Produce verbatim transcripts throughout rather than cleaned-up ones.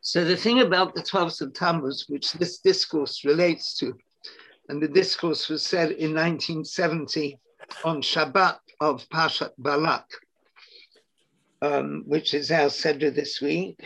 So the thing about the twelfth of Tammuz, which this discourse relates to, and the discourse was said in nineteen seventy on Shabbat of Parshat Balak, um, which is our Seder this week.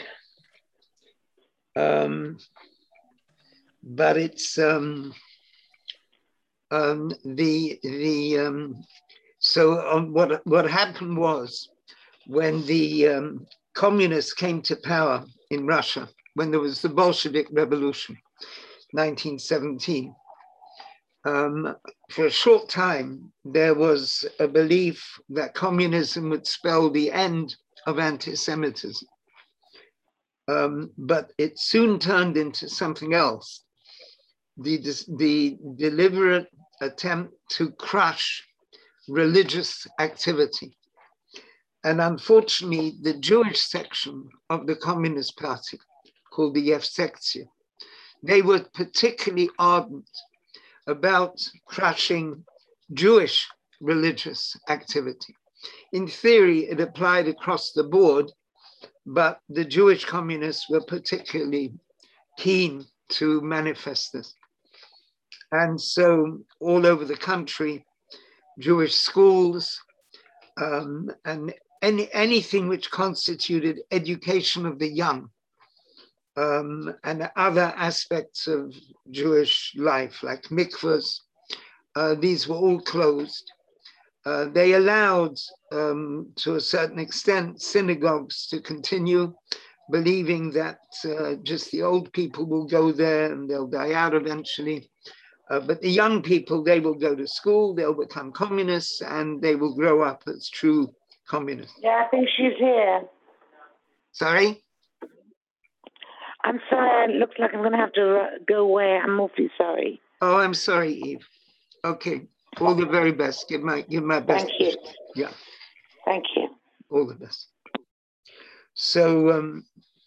Um, but it's um, um, the the um, so um, what what happened was when the um, communists came to power in Russia, when there was the Bolshevik Revolution, nineteen seventeen. Um, for a short time, there was a belief that communism would spell the end of anti-Semitism. Um, but it soon turned into something else. The, the deliberate attempt to crush religious activity. And unfortunately, the Jewish section of the Communist Party, called the Yevsektia, they were particularly ardent about crushing Jewish religious activity. In theory, it applied across the board, but the Jewish communists were particularly keen to manifest this. And so all over the country, Jewish schools um, and any, anything which constituted education of the young um, and other aspects of Jewish life, like mikvahs, uh, these were all closed. Uh, they allowed, um, to a certain extent, synagogues to continue, believing that uh, just the old people will go there and they'll die out eventually. Uh, but the young people, they will go to school, they'll become communists, and they will grow up as true communists. Yeah, I think she's here. Sorry? I'm sorry, it looks like I'm going to have to uh, go away. I'm awfully sorry. Oh, I'm sorry, Eve. Okay, all the very best. Give my, give my best. Thank you. Yeah. Thank you. All the best. So, um,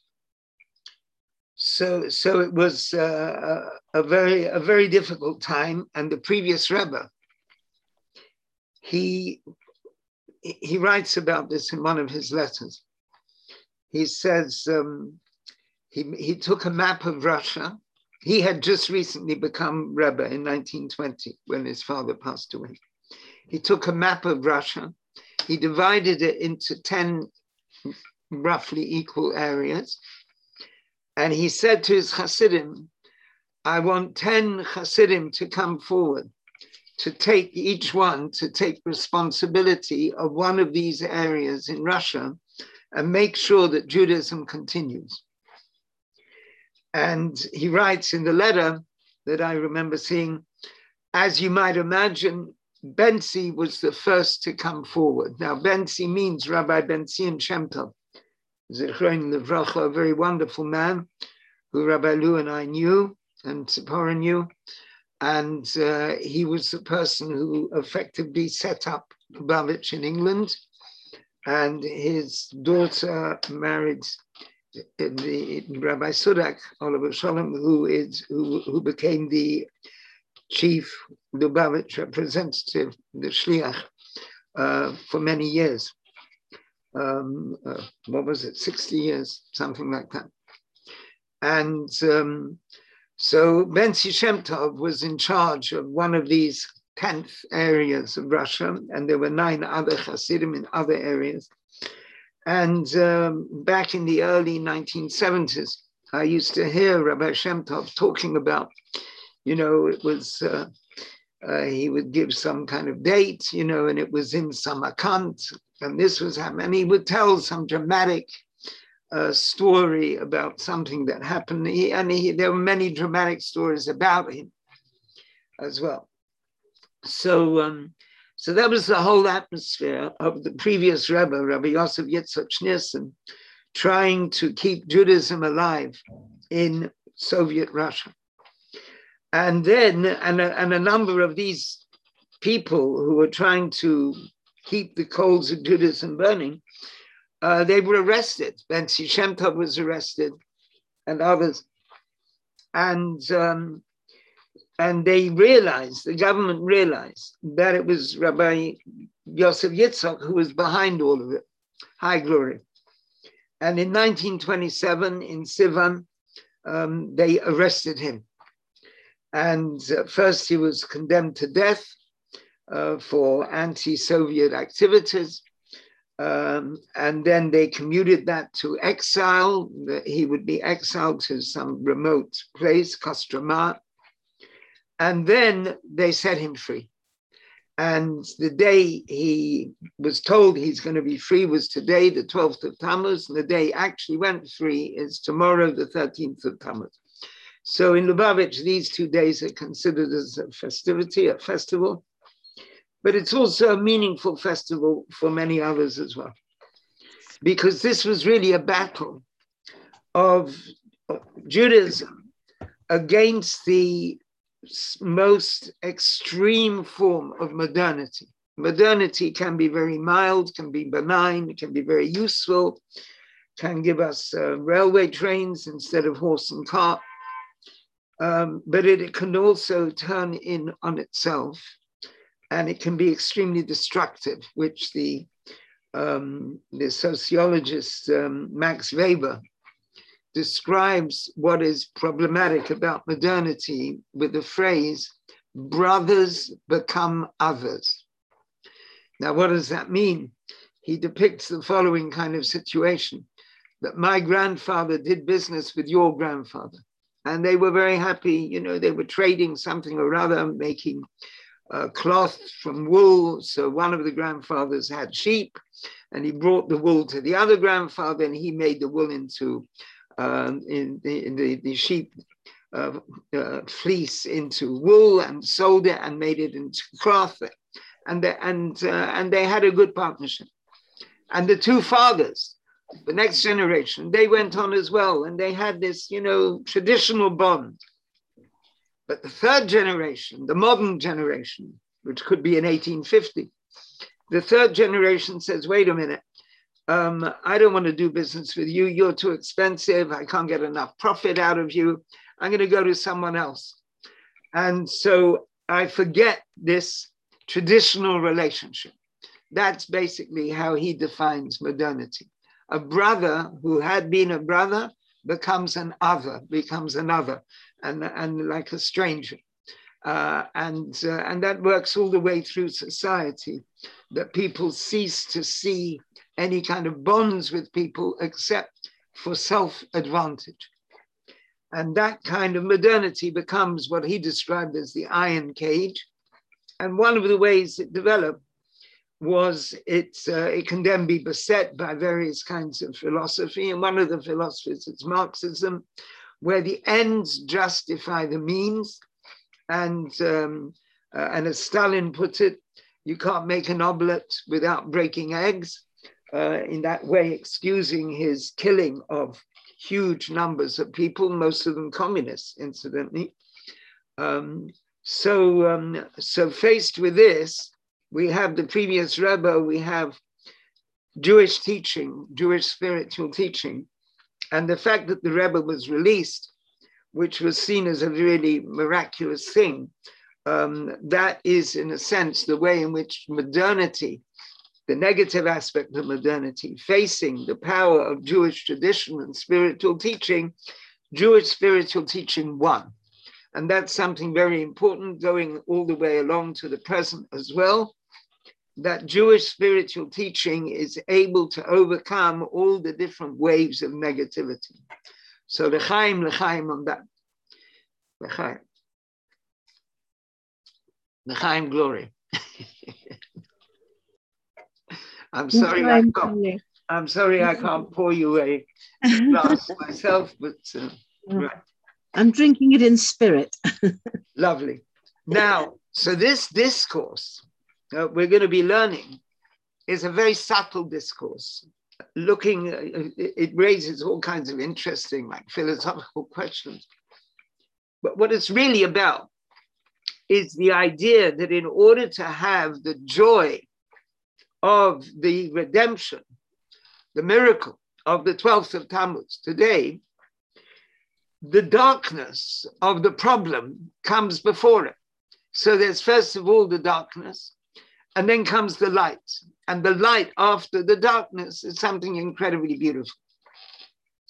so, so it was uh, a very, a very difficult time. And the previous Rebbe, he, he writes about this in one of his letters. He says um, he, he took a map of Russia. He had just recently become Rebbe in nineteen twenty when his father passed away. He took a map of Russia. He divided it into ten roughly equal areas. And he said to his Hasidim, I want ten Hasidim to come forward, to take each one, to take responsibility of one of these areas in Russia and make sure that Judaism continues. And he writes in the letter that I remember seeing, as you might imagine, Bentzi was the first to come forward. Now, Bentzi means Rabbi Ben-Zion Shem Tov, Zichron Livracha, a very wonderful man who Rabbi Lou and I knew and Tzipora knew. And uh, he was the person who effectively set up Lubavitch in England. And his daughter married the Rabbi Sudak, Oliver Sholem, who is who, who became the chief Lubavitch representative, the Shliach, uh, for many years. Um, uh, what was it, sixty years, something like that. And um, so Ben-Zion Shem Tov was in charge of one of these tenth areas of Russia, and there were nine other Hasidim in other areas. And um, back in the early nineteen seventies, I used to hear Rabbi Shem Tov talking about, you know, it was, uh, uh, he would give some kind of date, you know, and it was in Samarkand, and this was happening. And he would tell some dramatic uh, story about something that happened. He, and he, there were many dramatic stories about him as well. So, um, so that was the whole atmosphere of the previous Rebbe, Rabbi Yosef Yitzchak Schneerson, trying to keep Judaism alive in Soviet Russia. And then, and a, and a number of these people who were trying to keep the coals of Judaism burning, uh, they were arrested. Ben-Zion Shem Tov was arrested and others. And, um, and they realized, the government realized that it was Rabbi Yosef Yitzchak who was behind all of it. High glory. And in nineteen twenty-seven, in Sivan, um, they arrested him. And uh, first he was condemned to death uh, for anti-Soviet activities. Um, and then they commuted that to exile. He would be exiled to some remote place, Kostroma. And then they set him free. And the day he was told he's going to be free was today, the twelfth of Tammuz. And the day he actually went free is tomorrow, the thirteenth of Tammuz. So in Lubavitch, these two days are considered as a festivity, a festival. But it's also a meaningful festival for many others as well. Because this was really a battle of Judaism against the most extreme form of modernity. Modernity can be very mild, can be benign, can be very useful, can give us uh, railway trains instead of horse and cart. Um, but it, it can also turn in on itself, and it can be extremely destructive, which the, um, the sociologist um, Max Weber describes what is problematic about modernity with the phrase, brothers become others. Now, what does that mean? He depicts the following kind of situation, that my grandfather did business with your grandfather, and they were very happy. You know, they were trading something or other, making uh, cloth from wool. So one of the grandfathers had sheep, and he brought the wool to the other grandfather, and he made the wool into Um, in, the, in the, the sheep uh, uh, fleece into wool and sold it and made it into cloth, and they, and uh, and they had a good partnership. And the two fathers, the next generation, they went on as well, and they had this, you know, traditional bond. But the third generation, the modern generation, which could be in eighteen fifty, the third generation says, wait a minute. Um, I don't want to do business with you. You're too expensive. I can't get enough profit out of you. I'm going to go to someone else. And so I forget this traditional relationship. That's basically how he defines modernity. A brother who had been a brother becomes an other, becomes another, and, and like a stranger. Uh, and, uh, and that works all the way through society, that people cease to see any kind of bonds with people except for self-advantage. And that kind of modernity becomes what he described as the iron cage. And one of the ways it developed was it, uh, it can then be beset by various kinds of philosophy. And one of the philosophies is Marxism, where the ends justify the means. And, um, uh, and as Stalin put it, you can't make an omelette without breaking eggs. Uh, in that way, excusing his killing of huge numbers of people, most of them communists, incidentally. Um, so, um, so faced with this, we have the previous Rebbe, we have Jewish teaching, Jewish spiritual teaching, and the fact that the Rebbe was released, which was seen as a really miraculous thing, um, that is, in a sense, the way in which modernity, the negative aspect of modernity, facing the power of Jewish tradition and spiritual teaching, Jewish spiritual teaching won. And that's something very important going all the way along to the present as well, that Jewish spiritual teaching is able to overcome all the different waves of negativity. So l'chaim, l'chaim on that. L'chaim. L'chaim glory. I'm sorry, I can't, I'm sorry I can't pour you a glass myself, but uh, right. I'm drinking it in spirit. Lovely. Now, so this discourse uh, we're going to be learning is a very subtle discourse. Looking, uh, it, it raises all kinds of interesting, like philosophical questions. But what it's really about is the idea that in order to have the joy of the redemption, the miracle of the twelfth of Tammuz today, the darkness of the problem comes before it. So there's first of all the darkness, and then comes the light. And the light after the darkness is something incredibly beautiful.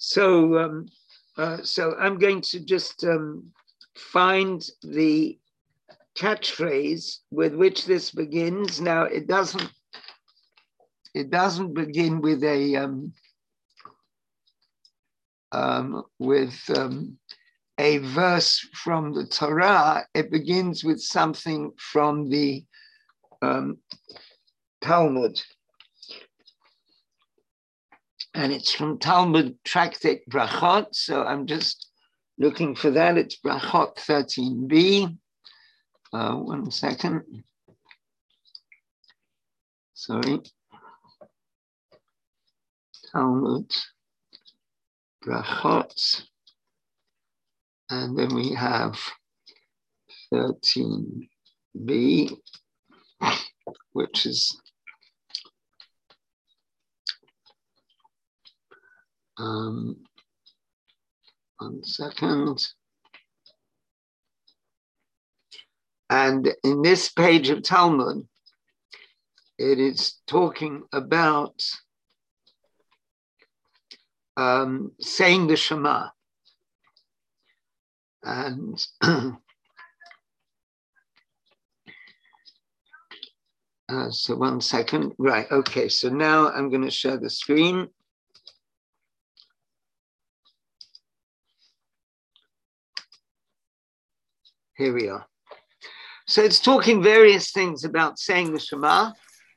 So, um, uh, so I'm going to just um, find the catchphrase with which this begins. Now, it doesn't. It doesn't begin with a um, um, with um, a verse from the Torah. It begins with something from the um, Talmud. And it's from Talmud Tractate Brachot. So I'm just looking for that. It's Brachot thirteen b. Uh, one second. Sorry. Talmud Brachot. And then we have thirteen b, which is um, one second. And in this page of Talmud, it is talking about um, saying the Shema. And uh, so one second. Right, okay, so now I'm going to share the screen. Here we are. So it's talking various things about saying the Shema.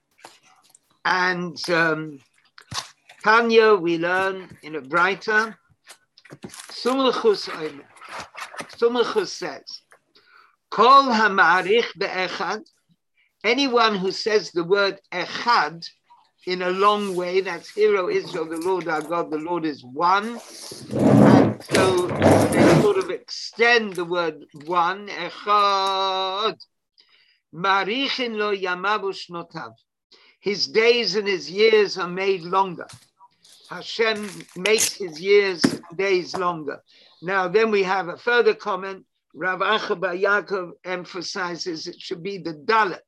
And um, Tanya, we learn in a Braita, Sumlechus Omer. Sumlechus says, Kol ha'ma'arich be'echad, anyone who says the word echad in a long way, that's Hear, O Israel, the Lord our God, the Lord is one. And so they sort of extend the word one, echad. Marichin lo yamavu shnotav. His days and his years are made longer. Hashem makes his years and days longer. Now, then we have a further comment. Rav Acha bar Yaakov emphasizes it should be the Dalet.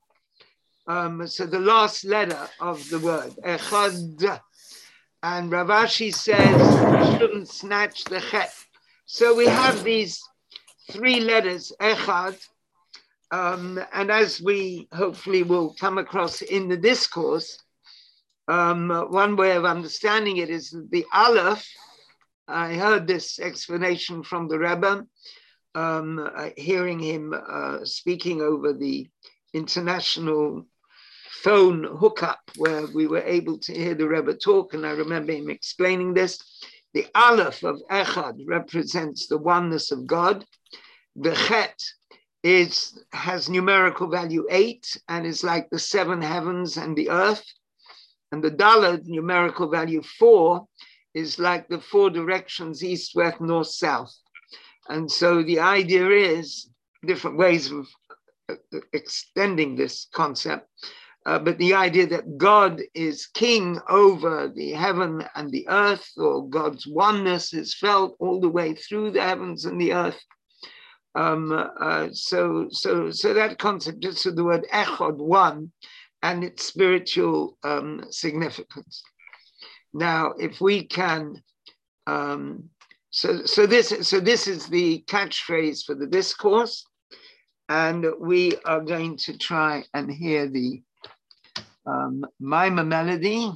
Um, so the last letter of the word, Echad. And Rav Ashi says we shouldn't snatch the Chet. So we have these three letters, Echad. Um, and as we hopefully will come across in the discourse, um, one way of understanding it is the Aleph. I heard this explanation from the Rebbe, um, uh, hearing him uh, speaking over the international phone hookup where we were able to hear the Rebbe talk, and I remember him explaining this. The Aleph of Echad represents the oneness of God. The Chet is, has numerical value eight and is like the seven heavens and the earth. And the Dalet, numerical value four, is like the four directions, east, west, north, south. And so the idea is different ways of extending this concept. Uh, but the idea that God is king over the heaven and the earth, or God's oneness is felt all the way through the heavens and the earth. Um, uh, so, so, so that concept, just with the word echad, one, and its spiritual um, significance. Now, if we can, um, so, so this, so this is the catchphrase for the discourse, and we are going to try and hear the um, Maimah melody,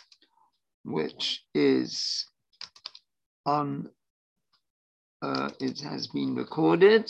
which is on. Uh, it has been recorded.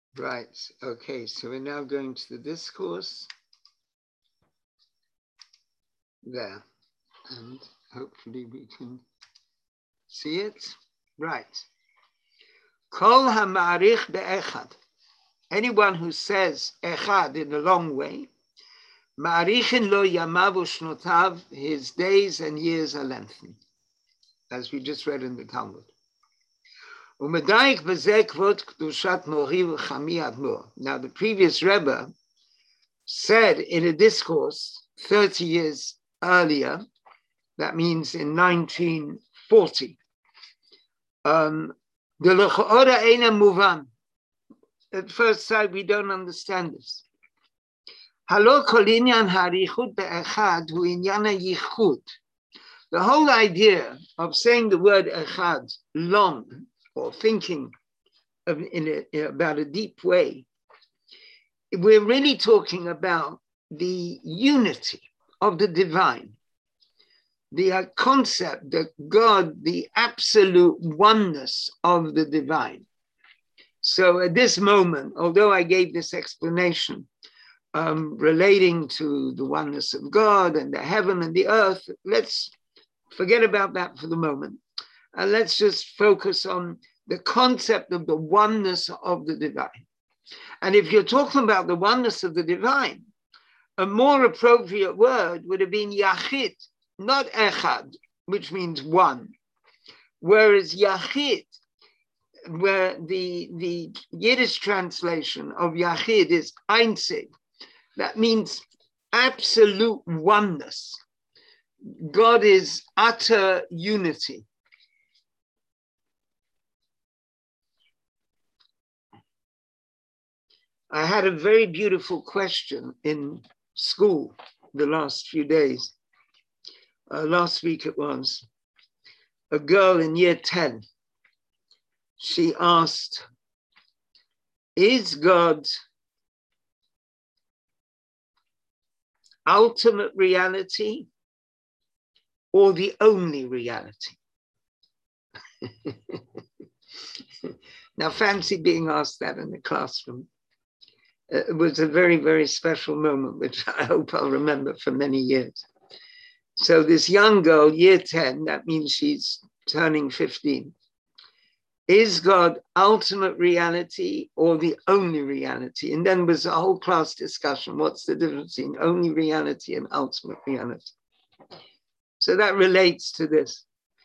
Right. Okay. So we're now going to the discourse. There. And hopefully we can see it. Right. Kol ha'ma'arich be'echad. Anyone who says echad in a long way, ma'arichin lo yamav u'shnotav, his days and years are lengthened, as we just read in the Talmud. U'medayik b'zeh kvod kedushat mori v'chami admor. Now the previous Rebbe said in a discourse thirty years earlier, that means in nineteen forty, um, the l'cha'ora eina muvan. At first sight, we don't understand this. Halo kol inyan harichut be'echad hu inyan ha'yichut. The whole idea of saying the word echad long, or thinking of, in a, about a deep way, we're really talking about the unity of the divine, the uh, concept that God, the absolute oneness of the divine. So at this moment, although I gave this explanation um, relating to the oneness of God and the heaven and the earth, let's forget about that for the moment. And let's just focus on the concept of the oneness of the divine. And if you're talking about the oneness of the divine, a more appropriate word would have been yachid, not echad, which means one. Whereas yachid, where the, the Yiddish translation of yachid is einzig, that means absolute oneness. God is utter unity. I had a very beautiful question in school the last few days. Uh, last week it was. A girl in year ten. She asked, is God ultimate reality or the only reality? Now, fancy being asked that in the classroom. It was a very, very special moment, which I hope I'll remember for many years. So this young girl, year ten, that means she's turning fifteen. Is God ultimate reality or the only reality? And then was a whole class discussion. What's the difference between only reality and ultimate reality? So that relates to this.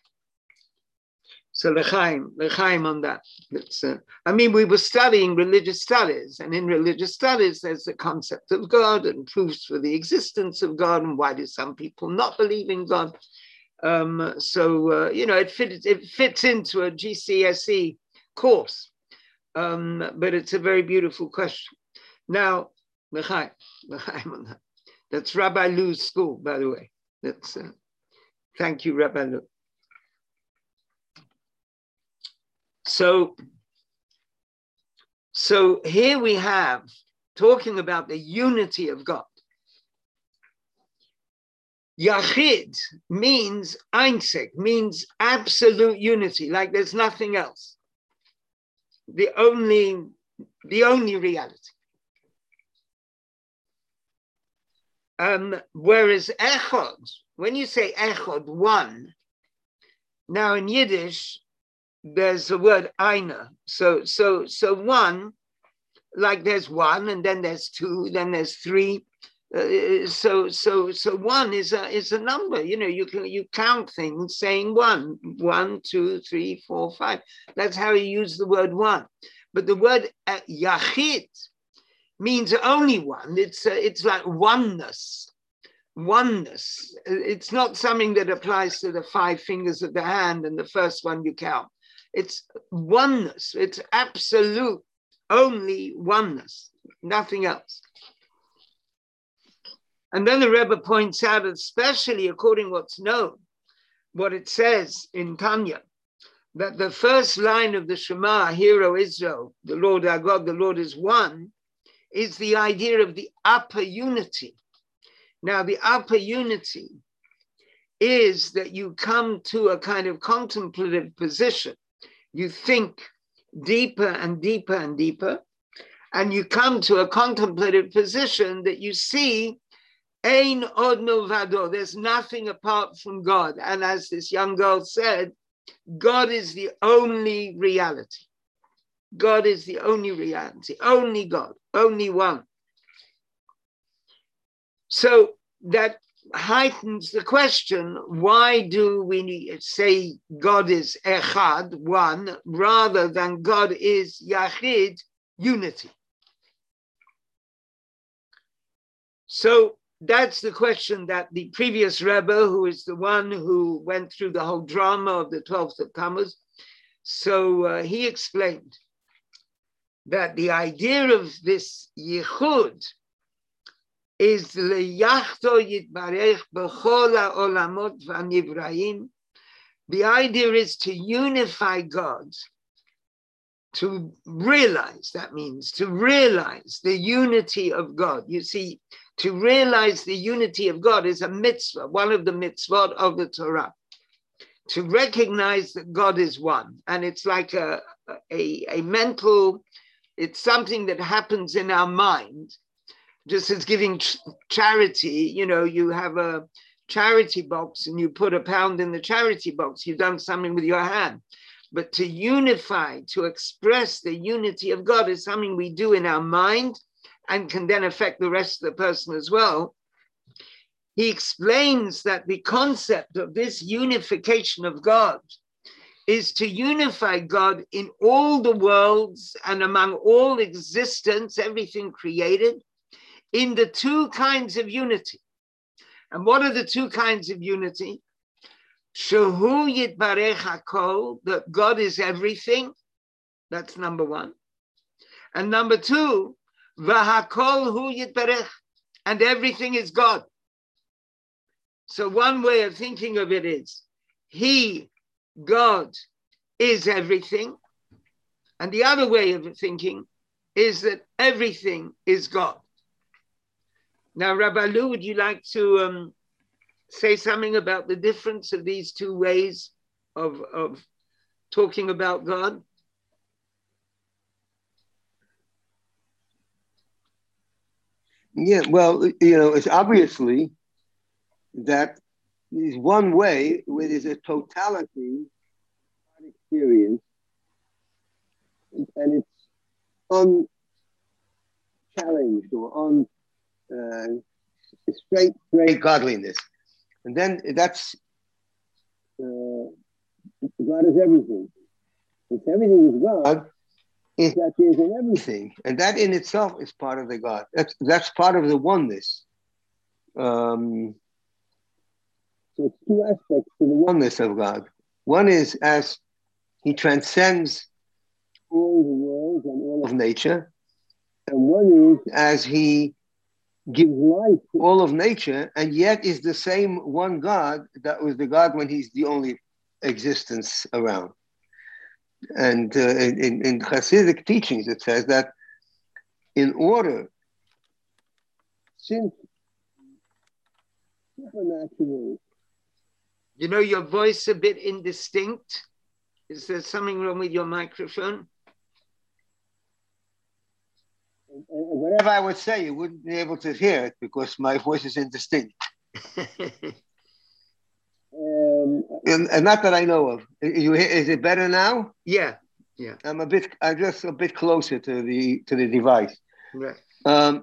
So l'chaim, l'chaim on that. Uh, I mean, we were studying religious studies, and in religious studies, there's the concept of God and proofs for the existence of God, and why do some people not believe in God? Um, so, uh, you know, it fits, it fits into a G C S E course, um, but it's a very beautiful question. Now, l'chaim, l'chaim on that. That's Rabbi Lou's school, by the way. That's, uh, thank you, Rabbi Lou. So, so here we have talking about the unity of God. Yachid means einzig, means absolute unity, like there's nothing else. The only, the only reality. Um, whereas echad, when you say echad, one, now in Yiddish, there's the word einer. So, so, so one, like there's one, and then there's two, then there's three. Uh, so, so, so one is a is a number. You know, you can you count things saying one, one, two, three, four, five. That's how you use the word one. But the word uh, yachid means only one. It's uh, it's like oneness, oneness. It's not something that applies to the five fingers of the hand and the first one you count. It's oneness. It's absolute, only oneness, nothing else. And then the Rebbe points out, especially according to what's known, what it says in Tanya, that the first line of the Shema, Hear, O Israel, the Lord our God, the Lord is one, is the idea of the upper unity. Now, the upper unity is that you come to a kind of contemplative position. You think deeper and deeper and deeper, and you come to a contemplative position that you see Ein od milvado, there's nothing apart from God. And as this young girl said, God is the only reality. God is the only reality, only God, only one. So that heightens the question, why do we say God is echad, one, rather than God is yachid, unity? So that's the question that the previous Rebbe, who is the one who went through the whole drama of the twelfth of Tammuz, so uh, he explained that the idea of this yichud is leyachto yitbarech b'chol ha'olamot v'nivraim. The idea is to unify God, to realize, that means to realize the unity of God. You see, to realize the unity of God is a mitzvah, one of the mitzvot of the Torah. To recognize that God is one. And it's like a, a, a mental, it's something that happens in our mind, just as giving ch- charity. You know, you have a charity box and you put a pound in the charity box, you've done something with your hand. But to unify, to express the unity of God is something we do in our mind and can then affect the rest of the person as well. He explains that the concept of this unification of God is to unify God in all the worlds and among all existence, everything created, in the two kinds of unity. And what are the two kinds of unity? Shehu yitbarech hakol, that God is everything. That's number one. And number two, v'hakol hu yitbarech, and everything is God. So one way of thinking of it is, He, God, is everything. And the other way of thinking is that everything is God. Now, Rabbi Lou, would you like to um, say something about the difference of these two ways of, of talking about God? Yeah, well, you know, it's obviously that there's one way where there's a totality experience and it's unchallenged or un uh, straight, straight godliness. And then that's uh, God is everything. If everything is God, is that there's an everything. And that in itself is part of the God. That's that's part of the oneness. Um, so it's two aspects to the oneness of God. One is as He transcends all the world and all of nature. And one is as He gives life to all of nature, and yet is the same one God that was the God when He's the only existence around. And uh, in, in Hasidic teachings, it says that in order, since supernatural. You know, your voice a bit indistinct. Is there something wrong with your microphone? Whatever I would say, you wouldn't be able to hear it because my voice is indistinct. um, and, and not that I know of. You, is it better now? Yeah, yeah. I'm a bit. I'm just a bit closer to the to the device. Right. Um,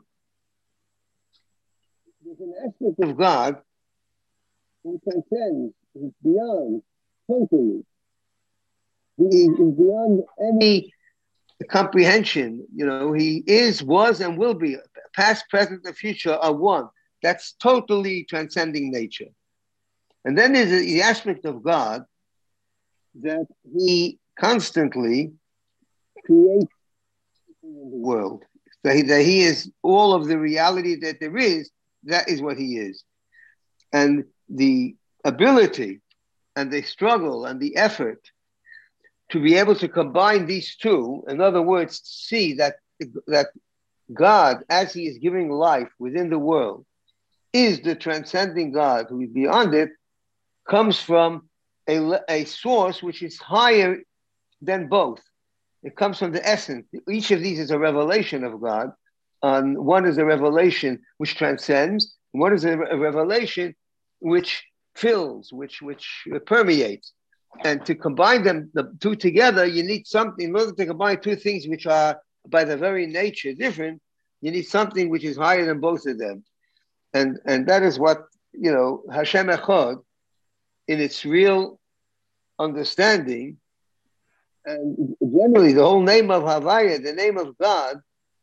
there's an aspect of God who transcends, is beyond totally. He is beyond any comprehension. You know, He is, was, and will be. Past, present, and future are one. That's totally transcending nature. And then there's the aspect of God that He constantly creates in the world. That he, that he is all of the reality that there is, that is what He is. And the ability and the struggle and the effort to be able to combine these two, in other words, to see that, that God, as He is giving life within the world, is the transcending God who is beyond it, comes from a, a source which is higher than both. It comes from the essence. Each of these is a revelation of God. Um, one is a revelation which transcends. One is a, a revelation which fills, which which permeates. And to combine them, the two together, you need something. In order to combine two things which are by their very nature different, you need something which is higher than both of them. And and that is what, you know, Hashem Echad, in its real understanding, and generally the whole name of Havaya, the name of God,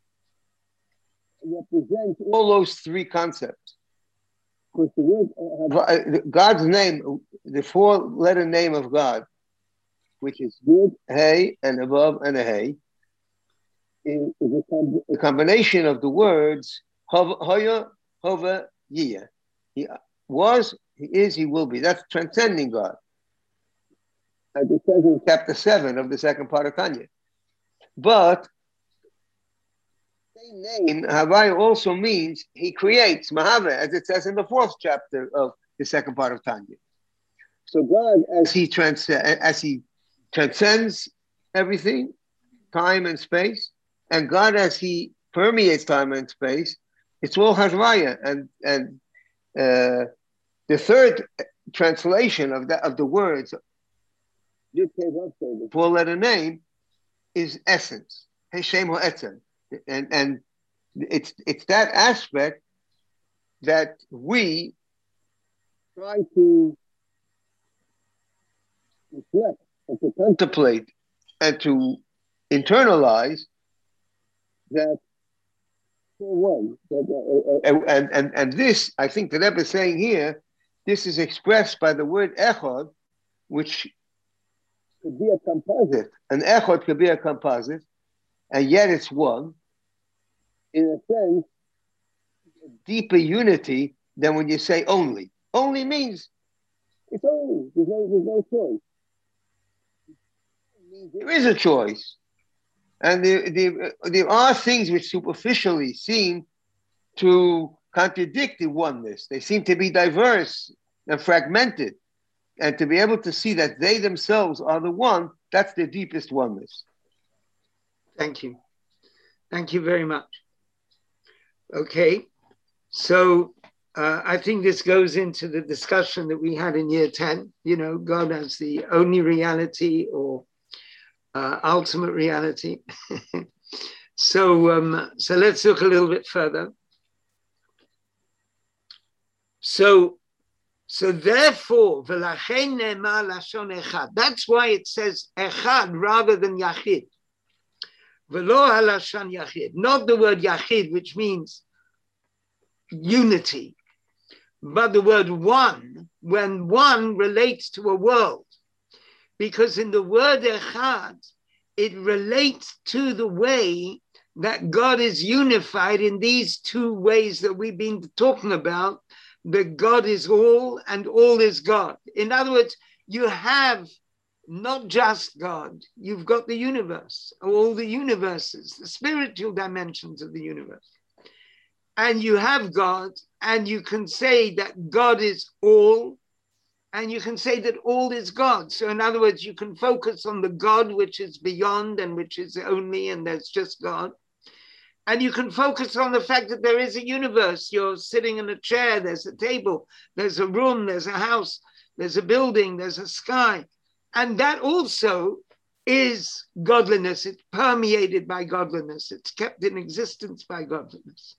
represents all those three concepts. Because the word, God's name, the four-letter name of God, which is Yud, Hey, and above and a Hey, is a, com- a combination of the words Hoya, Hova, Yiyah. He was, he is, he will be. That's transcending God. As it says in chapter seven of the second part of Tanya. But the same name, Havaya, also means he creates, Mahava, as it says in the fourth chapter of the second part of Tanya. So God, as he, trans- as he transcends everything, time and space, and God as he permeates time and space, it's all Havaya. And, and uh, the third translation of, that, of the words, the four-letter name, is essence. Hashem Ha'etzem. And, and it's, it's that aspect that we try to reflect and to contemplate and to internalize, that for one. That, uh, uh, and, and, and this, I think the Rebbe is saying here, this is expressed by the word echad, which could be a composite. An echad could be a composite, and yet it's one. In a sense, a deeper unity than when you say only. Only means it's only. There's no, there's no choice. There is a choice. And there, there, there are things which superficially seem to contradict the oneness. They seem to be diverse and fragmented. And to be able to see that they themselves are the one, that's the deepest oneness. Thank you. Thank you very much. Okay, so uh, I think this goes into the discussion that we had in year ten, you know, God as the only reality or uh, ultimate reality. so, um, so let's look a little bit further. So, so therefore, v'lachein ne'emar lashon echad. That's why it says echad rather than yachid. V'lo halashon yachid. Not the word yachid, which means unity, but the word one, when one relates to a world. Because in the word echad, it relates to the way that God is unified in these two ways that we've been talking about, that God is all and all is God. In other words, you have not just God, you've got the universe, all the universes, the spiritual dimensions of the universe. And you have God, and you can say that God is all, and you can say that all is God. So in other words, you can focus on the God which is beyond and which is only, and there's just God. And you can focus on the fact that there is a universe. You're sitting in a chair, there's a table, there's a room, there's a house, there's a building, there's a sky. And that also is godliness. It's permeated by godliness. It's kept in existence by godliness.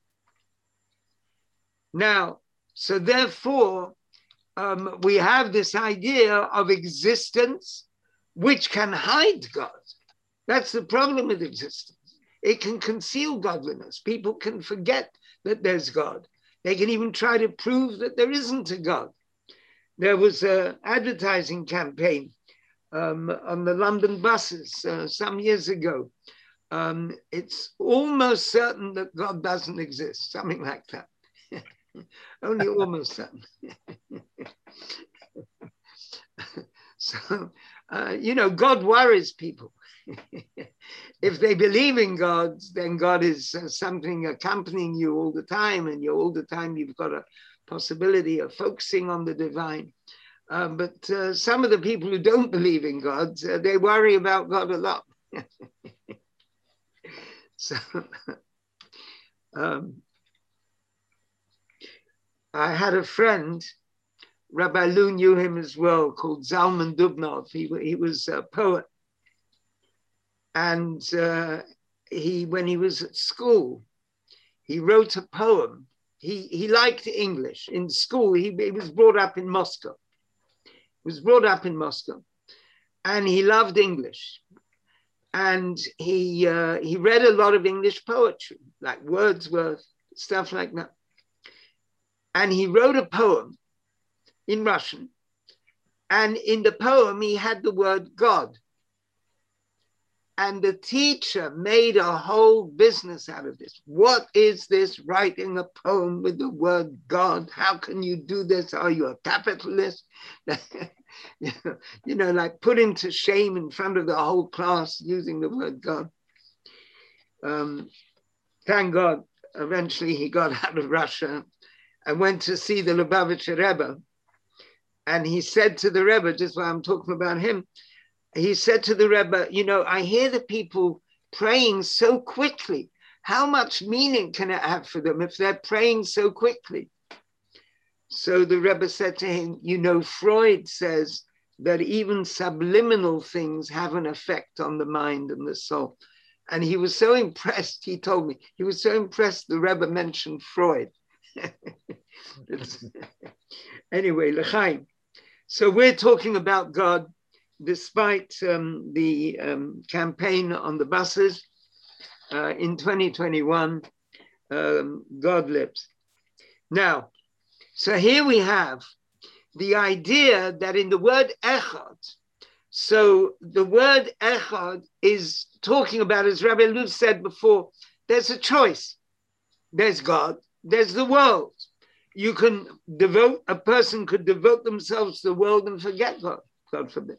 Now, so therefore, um, we have this idea of existence which can hide God. That's the problem with existence. It can conceal godliness. People can forget that there's God. They can even try to prove that there isn't a God. There was an advertising campaign um, on the London buses uh, some years ago. Um, it's almost certain that God doesn't exist, something like that. Only almost certain. So, uh, you know, God worries people. If they believe in God, then God is uh, something accompanying you all the time, and you all the time you've got a possibility of focusing on the divine. Uh, but uh, some of the people who don't believe in God, uh, they worry about God a lot. So um, I had a friend, Rabbi Lu knew him as well, called Zalman Dubnov. He, he was a poet. And uh, he, when he was at school, he wrote a poem. He, he liked English. In school, he, he was brought up in Moscow. He was brought up in Moscow. And he loved English. And he, uh, he read a lot of English poetry, like Wordsworth, stuff like that. And he wrote a poem in Russian. And in the poem, he had the word God. And the teacher made a whole business out of this. What is this, writing a poem with the word God? How can you do this? Are you a capitalist? You know, like put him to shame in front of the whole class using the word God. Um, thank God, eventually he got out of Russia and went to see the Lubavitcher Rebbe. And he said to the Rebbe, just while I'm talking about him, he said to the Rebbe, you know, I hear the people praying so quickly. How much meaning can it have for them if they're praying so quickly? So the Rebbe said to him, you know, Freud says that even subliminal things have an effect on the mind and the soul. And he was so impressed, he told me, he was so impressed the Rebbe mentioned Freud. Anyway, L'chaim. So we're talking about God, despite um, the um, campaign on the buses. Uh, in twenty twenty-one, um, God lives. Now, so here we have the idea that in the word echad, so the word echad is talking about, as Rabbi Lu said before, there's a choice. There's God, there's the world. You can devote, a person could devote themselves to the world and forget God, God forbid.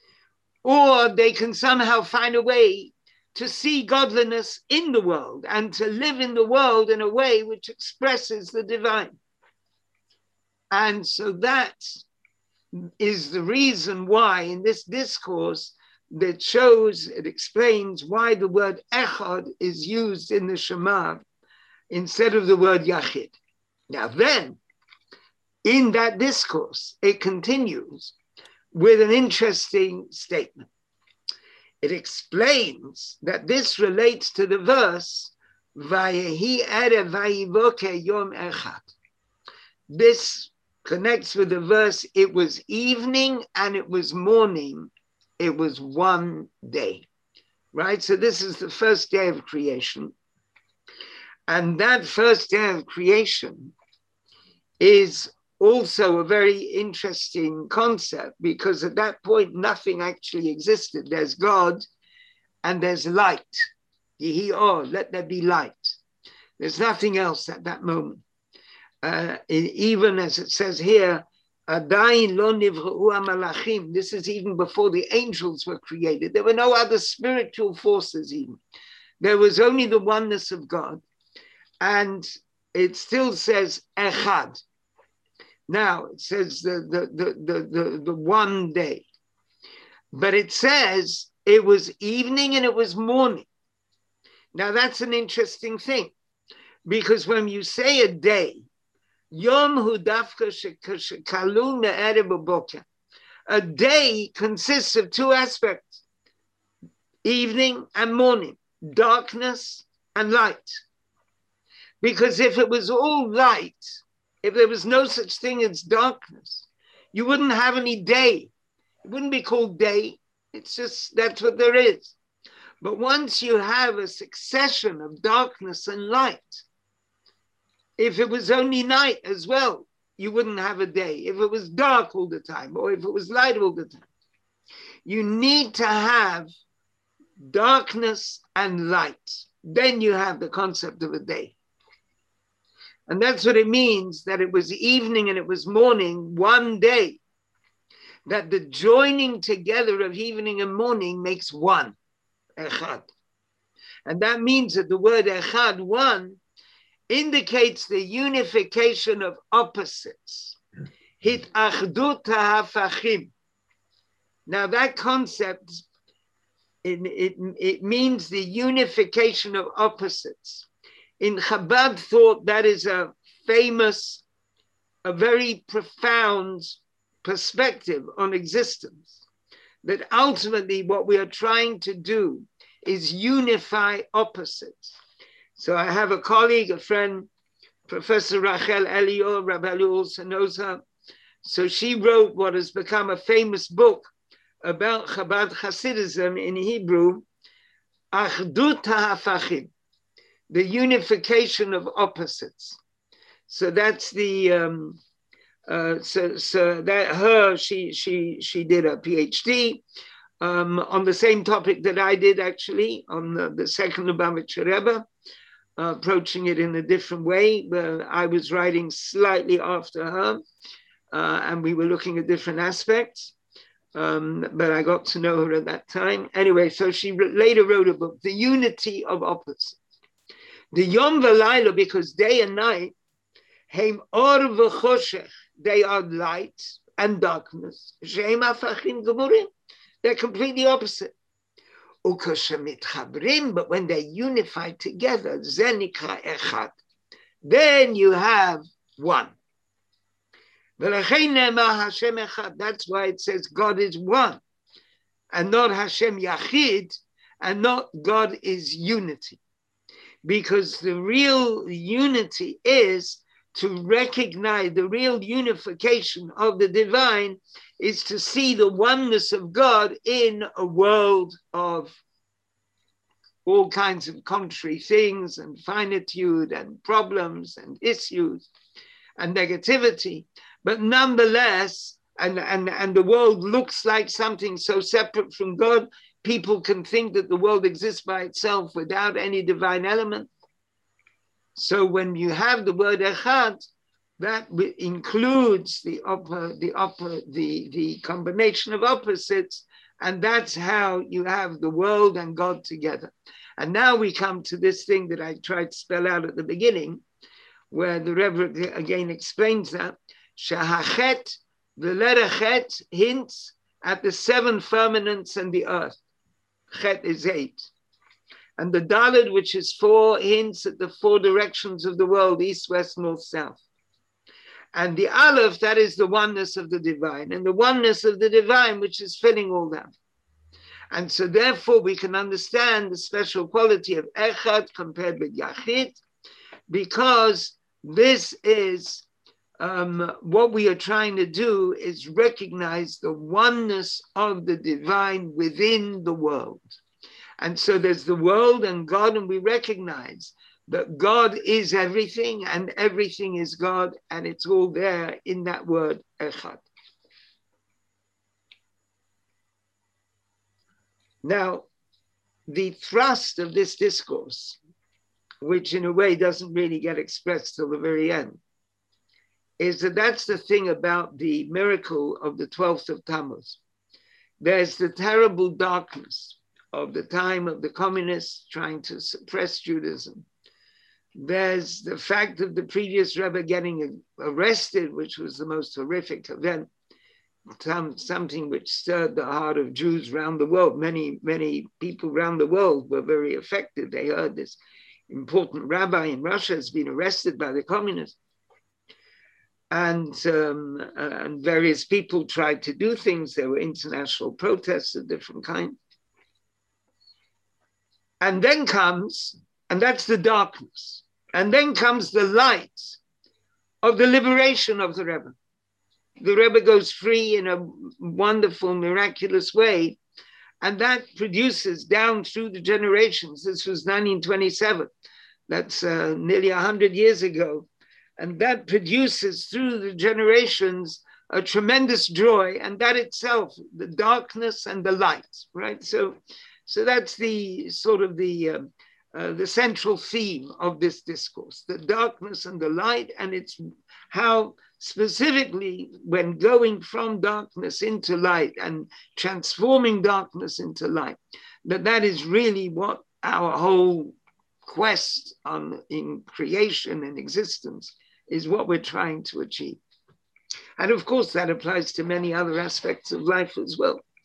Or they can somehow find a way to see godliness in the world and to live in the world in a way which expresses the divine. And so that is the reason why in this discourse that shows, it explains why the word echad is used in the Shema instead of the word yachid. Now then, in that discourse, it continues with an interesting statement. It explains that this relates to the verse, Vayehi erev vayivoke yom echad. This connects with the verse, it was evening and it was morning. It was one day, right? So this is the first day of creation. And that first day of creation is also a very interesting concept, because at that point, nothing actually existed. There's God and there's light. Yehi or, let there be light. There's nothing else at that moment. Uh, even as it says here, Adayin lo nivru hamalachim. This is even before the angels were created. There were no other spiritual forces even. There was only the oneness of God. And it still says echad. Now it says the, the, the, the, the, the one day. But it says it was evening and it was morning. Now that's an interesting thing. Because when you say a day, Yom hu dafka shekalu me'erev b'boker. A day consists of two aspects, evening and morning, darkness and light. Because if it was all light, if there was no such thing as darkness, you wouldn't have any day. It wouldn't be called day. It's just, that's what there is. But once you have a succession of darkness and light, if it was only night as well, you wouldn't have a day. If it was dark all the time, or if it was light all the time, you need to have darkness and light. Then you have the concept of a day. And that's what it means, that it was evening and it was morning, one day. That the joining together of evening and morning makes one, echad. And that means that the word echad, one, indicates the unification of opposites. Hit achdut ha'hafachim. Now that concept it, it, it means the unification of opposites. In Chabad thought, that is a famous, a very profound perspective on existence, that ultimately what we are trying to do is unify opposites. So I have a colleague, a friend, Professor Rachel Elior, Rabbi Eli also knows her. So she wrote what has become a famous book about Chabad Hasidism in Hebrew, Achdut HaHafachim, the unification of opposites. So that's the, um, uh, so, so that her, she, she, she did a PhD um, on the same topic that I did actually, on the, the second Lubavitcher Rebbe, uh, approaching it in a different way. But I was writing slightly after her, uh, and we were looking at different aspects. Um, but I got to know her at that time. Anyway, so she later wrote a book, The Unity of Opposites. The Yom V'Layla, because day and night, Heim Or V'Choshech, they are light and darkness. Sheim Afachim Gemurim, they're completely opposite. Ukoshamit Chabrim, but when they're unified together, Zenikra Echad, then you have one. That's why it says God is one, and not Hashem Yachid, and not God is unity. Because the real unity is to recognize the real unification of the divine is to see the oneness of God in a world of all kinds of contrary things and finitude and problems and issues and negativity. But nonetheless, and, and, and the world looks like something so separate from God, people can think that the world exists by itself without any divine element. So when you have the word Echad, that includes the upper, the upper, the, the combination of opposites, and that's how you have the world and God together. And now we come to this thing that I tried to spell out at the beginning, where the Rebbe again explains that Shahachet, the letter Chet hints at the seven firmaments and the earth. Chet is eight. And the Dalet, which is four, hints at the four directions of the world, east, west, north, south. And the Aleph, that is the oneness of the divine, and the oneness of the divine, which is filling all that. And so therefore we can understand the special quality of Echad compared with Yachid, because this is um, what we are trying to do is recognize the oneness of the divine within the world. And so there's the world and God, and we recognize that God is everything and everything is God, and it's all there in that word, Echad. Now, the thrust of this discourse, which in a way doesn't really get expressed till the very end, is that that's the thing about the miracle of the twelfth of Tammuz. There's the terrible darkness of the time of the communists trying to suppress Judaism. There's the fact of the previous Rebbe getting arrested, which was the most horrific event, some, something which stirred the heart of Jews around the world. Many, many people around the world were very affected. They heard this important rabbi in Russia has been arrested by the communists. And, um, and various people tried to do things. There were international protests of different kinds. And then comes, and that's the darkness, and then comes the light of the liberation of the Rebbe. The Rebbe goes free in a wonderful, miraculous way, and that produces down through the generations. This was nineteen twenty-seven. That's uh, nearly one hundred years ago. And that produces through the generations a tremendous joy, and that itself, the darkness and the light, right? So, so that's the sort of the, uh, uh, the central theme of this discourse, the darkness and the light, and it's how specifically when going from darkness into light and transforming darkness into light, that that is really what our whole quest on in creation and existence is, what we're trying to achieve. And of course that applies to many other aspects of life as well.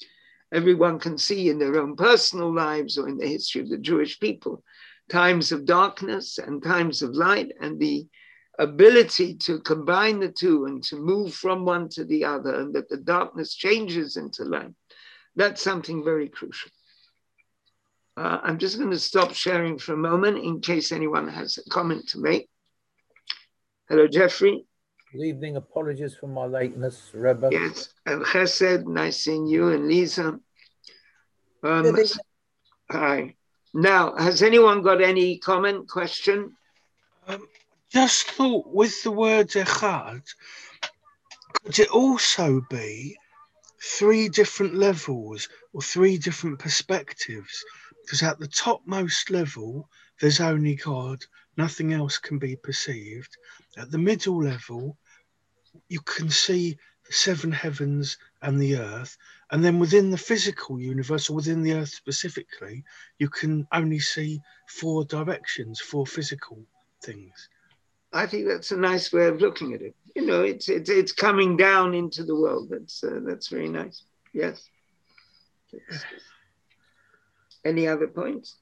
everyone can see in their own personal lives or in the history of the Jewish people, times of darkness and times of light, and the ability to combine the two and to move from one to the other, and that the darkness changes into light. That's something very crucial. Uh, I'm just going to stop sharing for a moment in case anyone has a comment to make. Hello, Jeffrey. Good evening. Apologies for my lateness, Rebbe. Yes, and Chesed, nice seeing you, and Lisa. Um, hi. Now, has anyone got any comment, question? Um, just thought with the word echad, could it also be three different levels or three different perspectives? Because at the topmost level, there's only God, nothing else can be perceived. At the middle level, you can see the seven heavens and the earth. And then within the physical universe, or within the earth specifically, you can only see four directions, four physical things. I think that's a nice way of looking at it. You know, it's it's it's coming down into the world. That's uh, that's very nice. Yes. It's, any other points?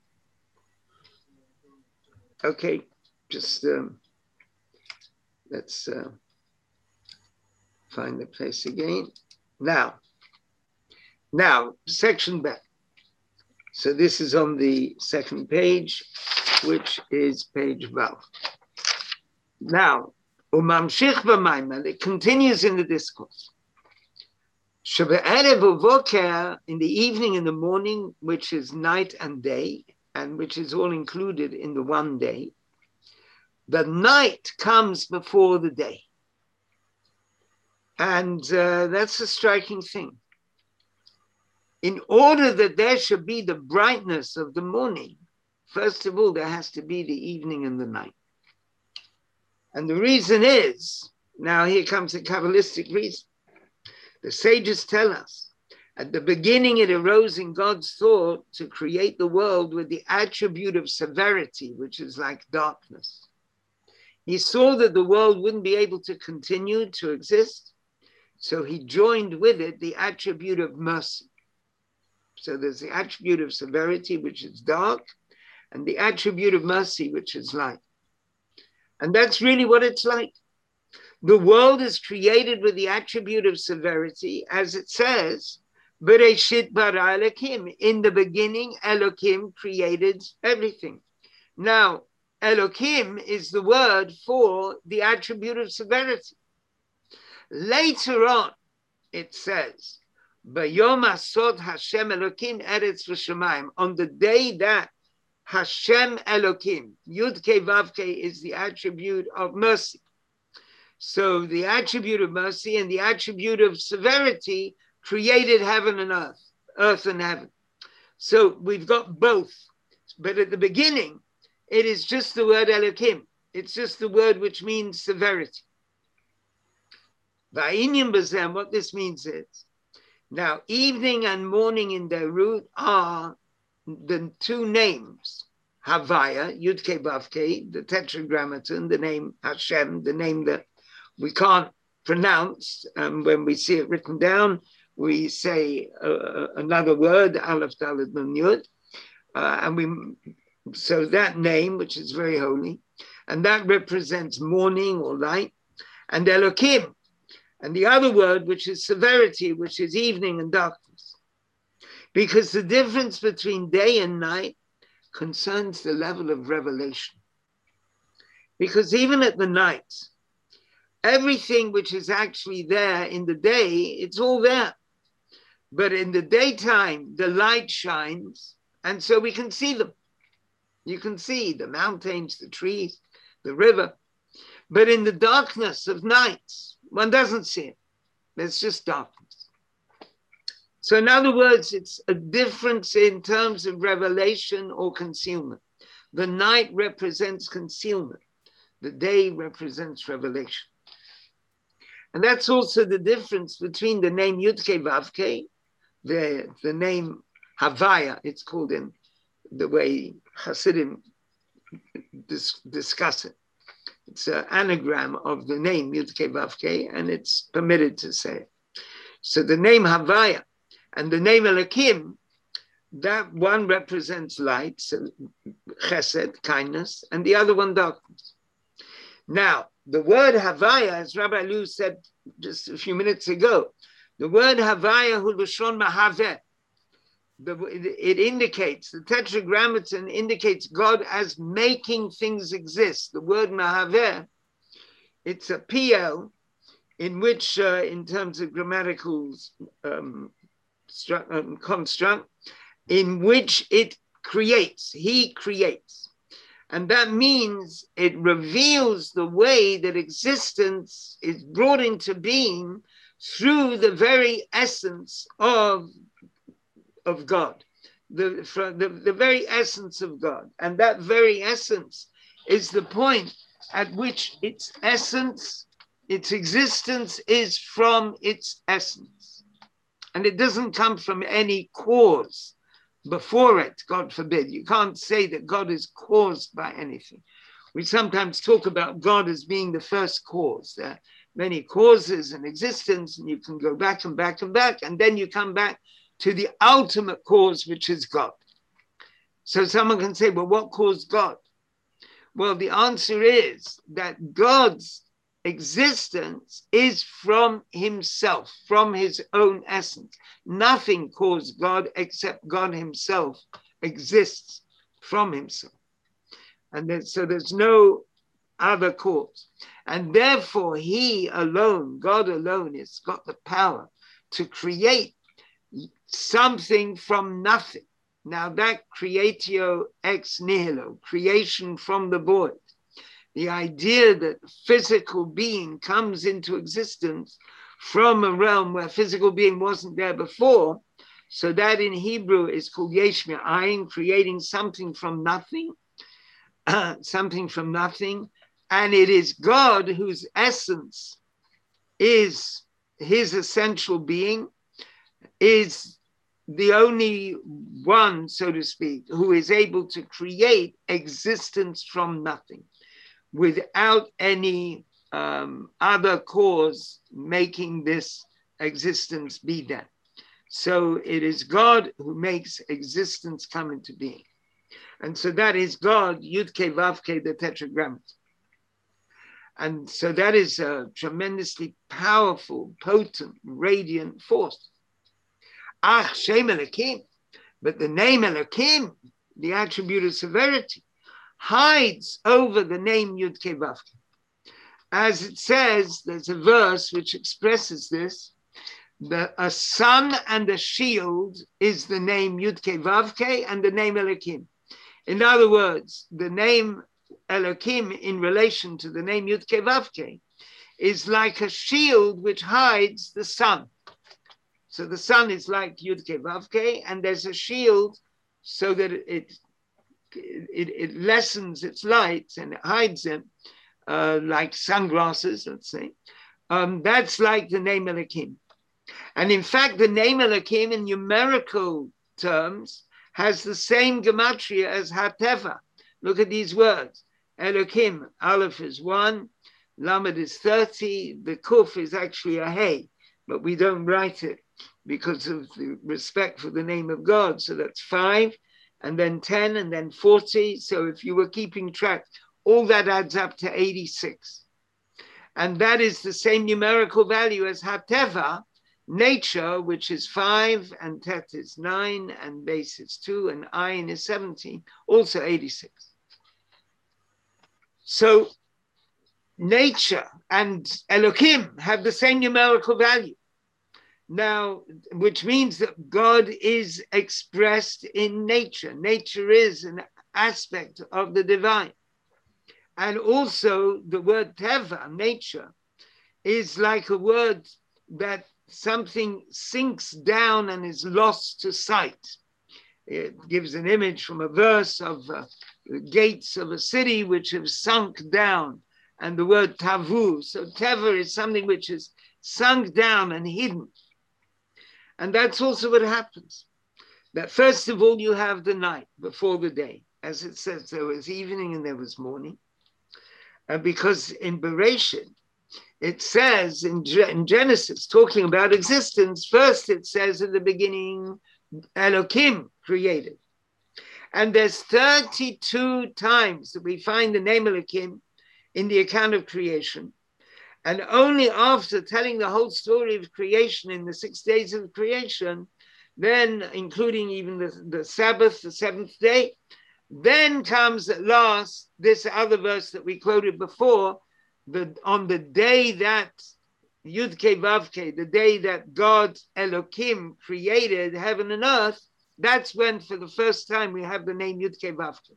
Okay, just um, let's uh, find the place again. Now, now section back. So this is on the second page, which is page Vav. Now, umamshich b'maimel, it continues in the discourse. Shebe'erev uvoker, in the evening, in the morning, which is night and day, and which is all included in the one day, the night comes before the day. And uh, that's a striking thing. In order that there should be the brightness of the morning, first of all, there has to be the evening and the night. And the reason is, now here comes the Kabbalistic reason. The sages tell us, at the beginning it arose in God's thought to create the world with the attribute of severity, which is like darkness. He saw that the world wouldn't be able to continue to exist, so he joined with it the attribute of mercy. So there's the attribute of severity, which is dark, and the attribute of mercy, which is light. And that's really what it's like. The world is created with the attribute of severity, as it says, Bereshit bara Elokim. In the beginning, Elokim created everything. Now, Elokim is the word for the attribute of severity. Later on, it says, Bayom asod Hashem Elokim eretz v'shamayim. On the day that Hashem Elokim, Yud Kei Vav Kei, is the attribute of mercy. So the attribute of mercy and the attribute of severity created heaven and earth, earth and heaven. So we've got both. But at the beginning, it is just the word Elokim. It's just the word which means severity. Va'inyan b'zeh, what this means is, now evening and morning in their root are the two names, Havaya, Yud Kei Vav Kei, the tetragrammaton, the name Hashem, the name that we can't pronounce. And when we see it written down, we say uh, another word, Aleph Dalet Nun Yud. Uh, and we, so that name, which is very holy, and that represents morning or light, and Elokim, and the other word, which is severity, which is evening and darkness. Because the difference between day and night concerns the level of revelation. Because even at the night, everything which is actually there in the day, it's all there. But in the daytime, the light shines, and so we can see them. You can see the mountains, the trees, the river. But in the darkness of night, one doesn't see it. There's just darkness. So in other words, it's a difference in terms of revelation or concealment. The night represents concealment. The day represents revelation. And that's also the difference between the name Yud Kei Vav Kei, the, the name Havaya, it's called in the way Hasidim dis, discuss it. It's an anagram of the name Yud Kei Vav Kei, and it's permitted to say it. So the name Havaya And the name Elokim, that one represents light, so chesed, kindness, and the other one darkness. Now, the word Havaya, as Rabbi Lu said just a few minutes ago, the word Havaya hu l'shon mahaveh, it indicates, the Tetragrammaton indicates God as making things exist. The word mahaveh, it's a P L in which, uh, in terms of grammatical um, stru- um, construct, in which it creates, he creates. And that means it reveals the way that existence is brought into being through the very essence of, of God, the, the, the very essence of God. And that very essence is the point at which its essence, its existence is from its essence. And it doesn't come from any cause before it, God forbid. You can't say that God is caused by anything. We sometimes talk about God as being the first cause. There are many causes in existence, and you can go back and back and back, and then you come back to the ultimate cause, which is God. So someone can say, well, what caused God? Well, the answer is that God's existence is from himself, from his own essence. Nothing caused God except God himself exists from himself. And then, so there's no other cause. And therefore he alone, God alone, has got the power to create something from nothing. Now that creatio ex nihilo, creation from the void, the idea that physical being comes into existence from a realm where physical being wasn't there before, so that in Hebrew is called yesh me'ayin, creating something from nothing, uh, something from nothing, and it is God whose essence is his essential being, is the only one, so to speak, who is able to create existence from nothing, without any um, other cause making this existence be there. So it is God who makes existence come into being. And so that is God, Yud-Ke Vav-Ke, the Tetragrammaton. And so that is a tremendously powerful, potent, radiant force. Ah, Shem Elokim, but the name Elokim, the attribute of severity, hides over the name Yud-Ke Vav-Ke. As it says, there's a verse which expresses this, that a sun and a shield is the name Yud-Ke Vav-Ke and the name Elokim. In other words, the name Elokim in relation to the name Yud-Ke Vav-Ke is like a shield which hides the sun. So the sun is like Yud-Ke Vav-Ke, and there's a shield so that it, it, it lessens its lights and it hides them, uh, like sunglasses, let's say. Um, that's like the name Elokim. And in fact, the name Elokim in numerical terms has the same gematria as Hateva. Look at these words. Elokim, Aleph is one, Lamed is thirty, the Kuf is actually a Hey, but we don't write it because of the respect for the name of God. So that's five, and then ten, and then forty. So if you were keeping track, all that adds up to eighty-six. And that is the same numerical value as Hateva, nature, which is five, and Tet is nine, and base is two, and Ayin is seventeen, also eighty-six. So nature and Elokim have the same numerical value. Now, which means that God is expressed in nature. Nature is an aspect of the divine. And also the word teva, nature, is like a word that something sinks down and is lost to sight. It gives an image from a verse of uh, the gates of a city which have sunk down, and the word tavu. So teva is something which is sunk down and hidden. And that's also what happens. That first of all, you have the night before the day. As it says, there was evening and there was morning. And because in Bereshit, it says in, in Genesis, talking about existence, first it says in the beginning, Elohim created. And there's thirty-two times that we find the name Elohim in the account of creation. And only after telling the whole story of creation in the six days of creation, then including even the, the Sabbath, the seventh day, then comes at last this other verse that we quoted before, the, on the day that Yud-Kei Vav-Kei, the day that God Elohim created heaven and earth, that's when for the first time we have the name Yud-Kei Vav-Kei.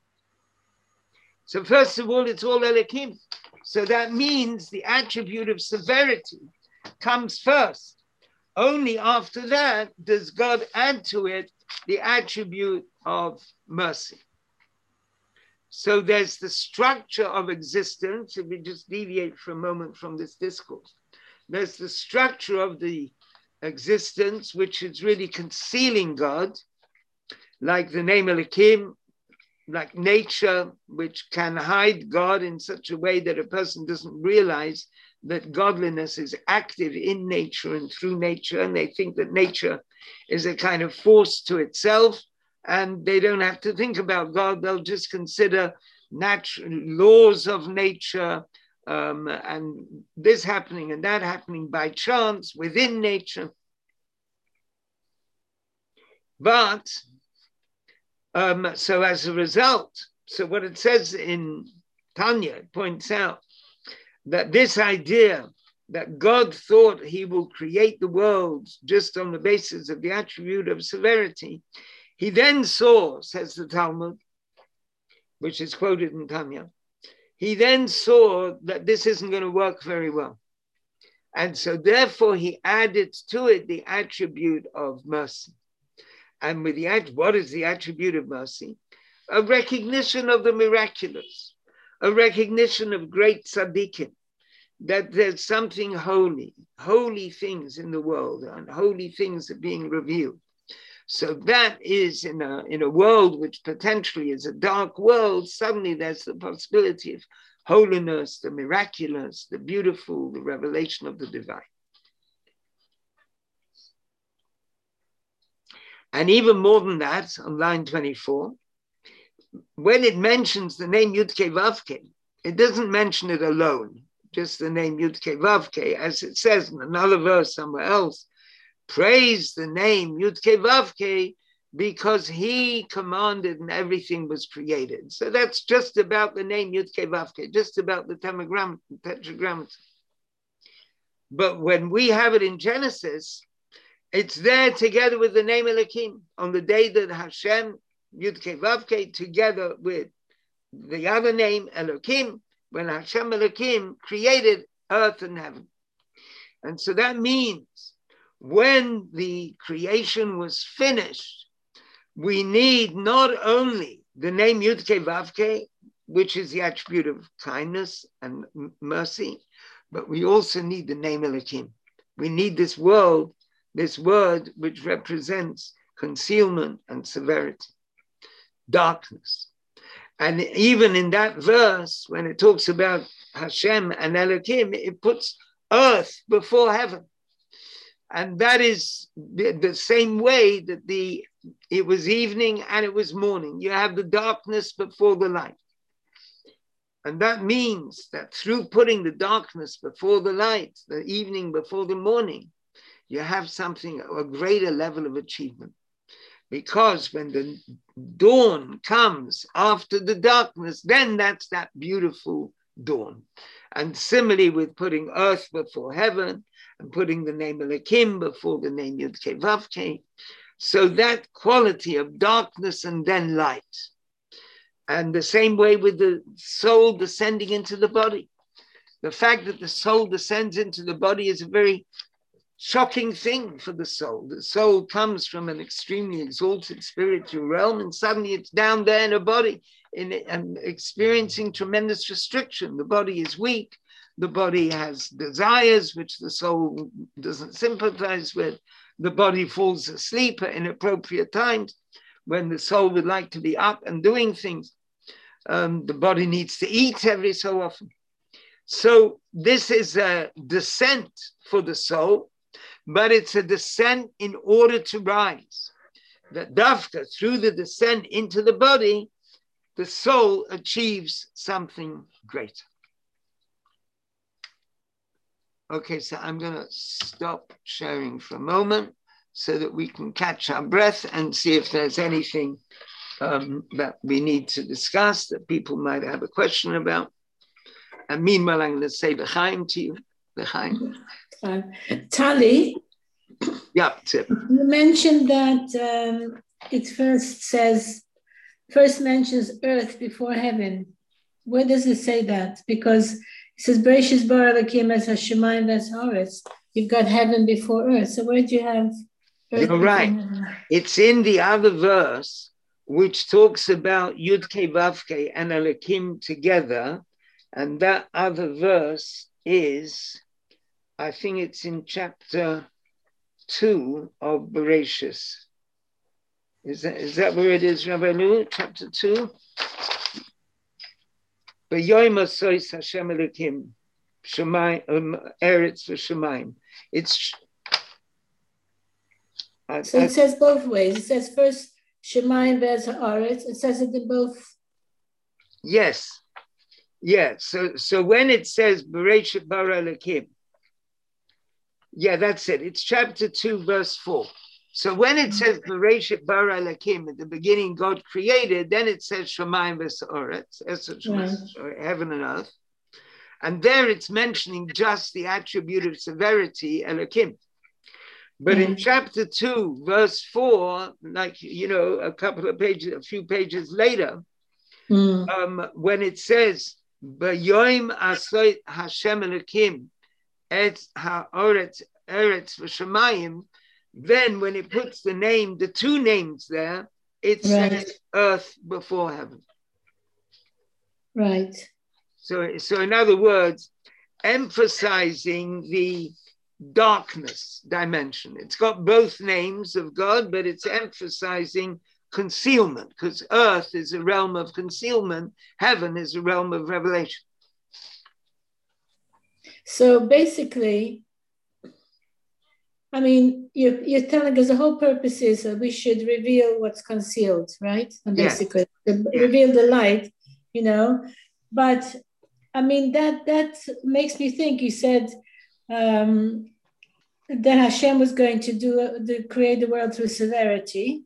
So first of all, it's all Elohim. So that means the attribute of severity comes first. Only after that does God add to it the attribute of mercy. So there's the structure of existence. If we just deviate for a moment from this discourse, there's the structure of the existence, which is really concealing God, like the name Elohim, like nature, which can hide God in such a way that a person doesn't realize that godliness is active in nature and through nature, and they think that nature is a kind of force to itself, and they don't have to think about God. They'll just consider natural laws of nature, um, and this happening and that happening by chance within nature. But um, so as a result, so what it says in Tanya, it points out that this idea that God thought he will create the world just on the basis of the attribute of severity, he then saw, says the Talmud, which is quoted in Tanya, he then saw that this isn't going to work very well. And so therefore he added to it the attribute of mercy. And with the what is the attribute of mercy? A recognition of the miraculous, a recognition of great tzaddikim, that there's something holy, holy things in the world, and holy things are being revealed. So that is in a, in a world which potentially is a dark world, suddenly there's the possibility of holiness, the miraculous, the beautiful, the revelation of the divine. And even more than that, on line twenty-four, when it mentions the name Yud-Kei Vav-Kei, it doesn't mention it alone, just the name Yud-Kei Vav-Kei, as it says in another verse somewhere else, praise the name Yud-Kei Vav-Kei because he commanded and everything was created. So that's just about the name Yud-Kei Vav-Kei, just about the tetragrammaton. But when we have it in Genesis, it's there together with the name Elohim on the day that Hashem, Yud-Kei Vav-Kei, together with the other name Elohim, when Hashem Elohim created earth and heaven. And so that means when the creation was finished, we need not only the name Yud-Kei Vav-Kei, which is the attribute of kindness and mercy, but we also need the name Elohim. We need this world, this word which represents concealment and severity, darkness. And even in that verse, when it talks about Hashem and Elohim, it puts earth before heaven. And that is the, the same way that the it was evening and it was morning. You have the darkness before the light. And that means that through putting the darkness before the light, the evening before the morning, you have something, a greater level of achievement. Because when the dawn comes after the darkness, then that's that beautiful dawn. And similarly with putting earth before heaven and putting the name Elohim before the name Yud-Kei Vav-Kei. So that quality of darkness and then light. And the same way with the soul descending into the body. The fact that the soul descends into the body is a very shocking thing for the soul. The soul comes from an extremely exalted spiritual realm and suddenly it's down there in a body in, and experiencing tremendous restriction. The body is weak. The body has desires which the soul doesn't sympathize with. The body falls asleep at inappropriate times when the soul would like to be up and doing things. Um, the body needs to eat every so often. So this is a descent for the soul, but it's a descent in order to rise. That dafka, through the descent into the body, the soul achieves something greater. Okay, so I'm going to stop sharing for a moment so that we can catch our breath and see if there's anything um, that we need to discuss that people might have a question about. And meanwhile, I'm going to say l'chaim to you. L'chaim. Uh, Tali, Yeah, Tip. you mentioned that um, it first says, first mentions earth before heaven. Where does it say that? Because it says, Bereshis bara Elokim es hashamayim ves haaretz. You've got heaven before earth. So where do you have earth? You're right. Heaven? It's in the other verse, which talks about Yud-Kei Vav-Kei and Elokim together. And that other verse is, I think it's in chapter two of Bereshis. Is that, is that where it is, Rabbi Lu? Chapter two? V'yoyim asois Hashem Elokim, Shemayim, um, Eretz v'Shemayim. It's... I, So I, it says both ways. It says first Shemayim ves haaretz. It says it in both. yes. Yeah, so so when it says Bereshit bara Elokim, yeah, that's it. It's chapter two, verse four. So when it says Bereshit bara Elokim, at the beginning God created, then it says Shemayim v'Sa'oretz, right. Heaven and earth. And there it's mentioning just the attribute of severity, Elokim. But mm. in chapter two, verse four, like, you know, a couple of pages, a few pages later, mm. um, when it says, B'yoim asoy Hashem Elokim et ha'oretz eretz v'shamayim, then when it puts the name, the two names there, it right. says earth before heaven. Right. So, so in other words, emphasizing the darkness dimension. It's got both names of God, but it's emphasizing concealment, because earth is a realm of concealment, heaven is a realm of revelation. So basically, I mean, you're, you're telling us the whole purpose is that we should reveal what's concealed, right? And basically, yeah. the, yeah. reveal the light, you know. But I mean, that that makes me think. You said um, that Hashem was going to do to create the world through severity.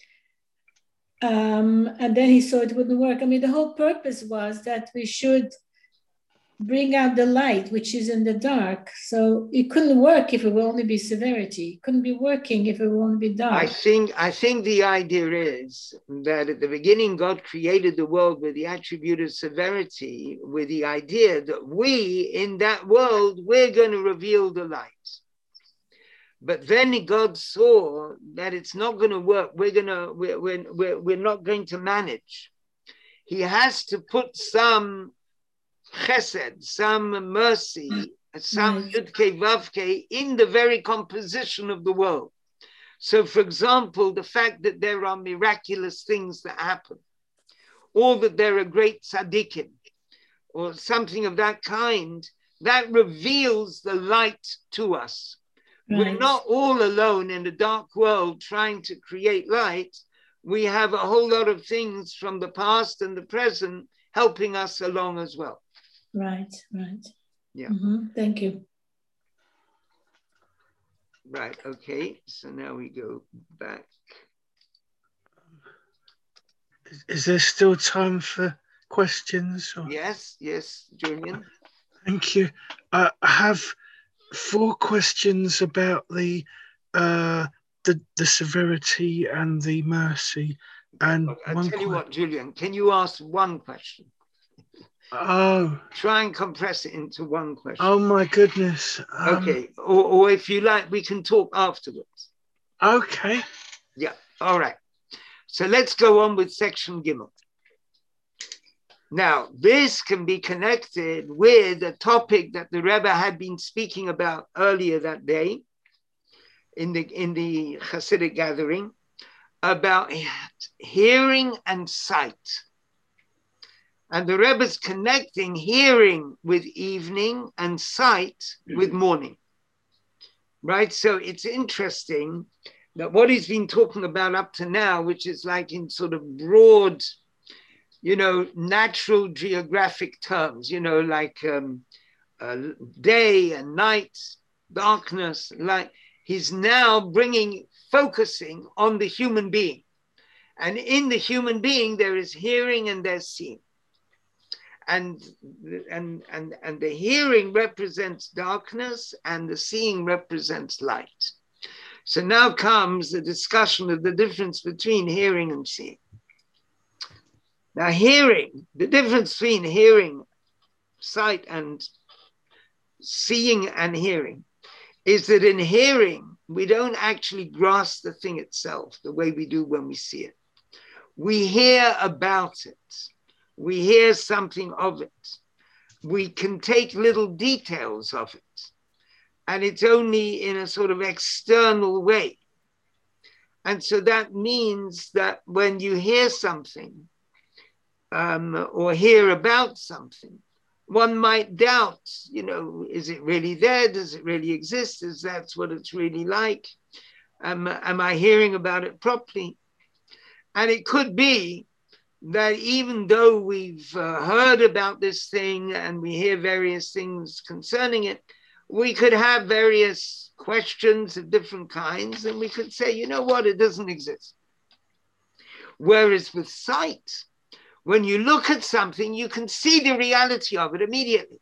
Um, and then he saw it wouldn't work. I mean, the whole purpose was that we should bring out the light, which is in the dark. So it couldn't work if it will only be severity. It couldn't be working if it will only be dark. I think, I think the idea is that at the beginning, God created the world with the attribute of severity, with the idea that we, in that world, we're going to reveal the light. But then God saw that it's not going to work. We're going to, we're, we're, we're not going to manage. He has to put some chesed, some mercy, some yudke vavke in the very composition of the world. So, for example, the fact that there are miraculous things that happen, or that there are great tzaddikim, or something of that kind, that reveals the light to us. Right. We're not all alone in the dark world trying to create light. We have a whole lot of things from the past and the present helping us along as well. Right, right. Yeah. Mm-hmm. Thank you. Right, okay. So now we go back. Is, is there still time for questions? Or? Yes, yes, Julian. Thank you. Uh, I have four questions about the uh, the the severity and the mercy. And okay, I'll one tell you que- what, Julian, can you ask one question? Oh. Try and compress it into one question. Oh my goodness. Um, okay, or, or if you like, we can talk afterwards. Okay. Yeah, all right. So let's go on with section Gimel. Now, this can be connected with a topic that the Rebbe had been speaking about earlier that day in the, in the Hasidic gathering about hearing and sight. And the Rebbe's connecting hearing with evening and sight with morning, right? So it's interesting that what he's been talking about up to now, which is like in sort of broad, you know, natural geographic terms, you know, like um, uh, day and night, darkness, light, he's now bringing, focusing on the human being. And in the human being, there is hearing and there's seeing. And, and, and, and the hearing represents darkness and the seeing represents light. So now comes the discussion of the difference between hearing and seeing. Now hearing, the difference between hearing, sight, and seeing and hearing is that in hearing, we don't actually grasp the thing itself the way we do when we see it. We hear about it. We hear something of it. We can take little details of it. And it's only in a sort of external way. And so that means that when you hear something um, or hear about something, one might doubt, you know, is it really there? Does it really exist? Is that what it's really like? Um, am I hearing about it properly? And it could be that even though we've uh, heard about this thing and we hear various things concerning it, we could have various questions of different kinds and we could say, you know what, it doesn't exist. Whereas with sight, when you look at something, you can see the reality of it immediately.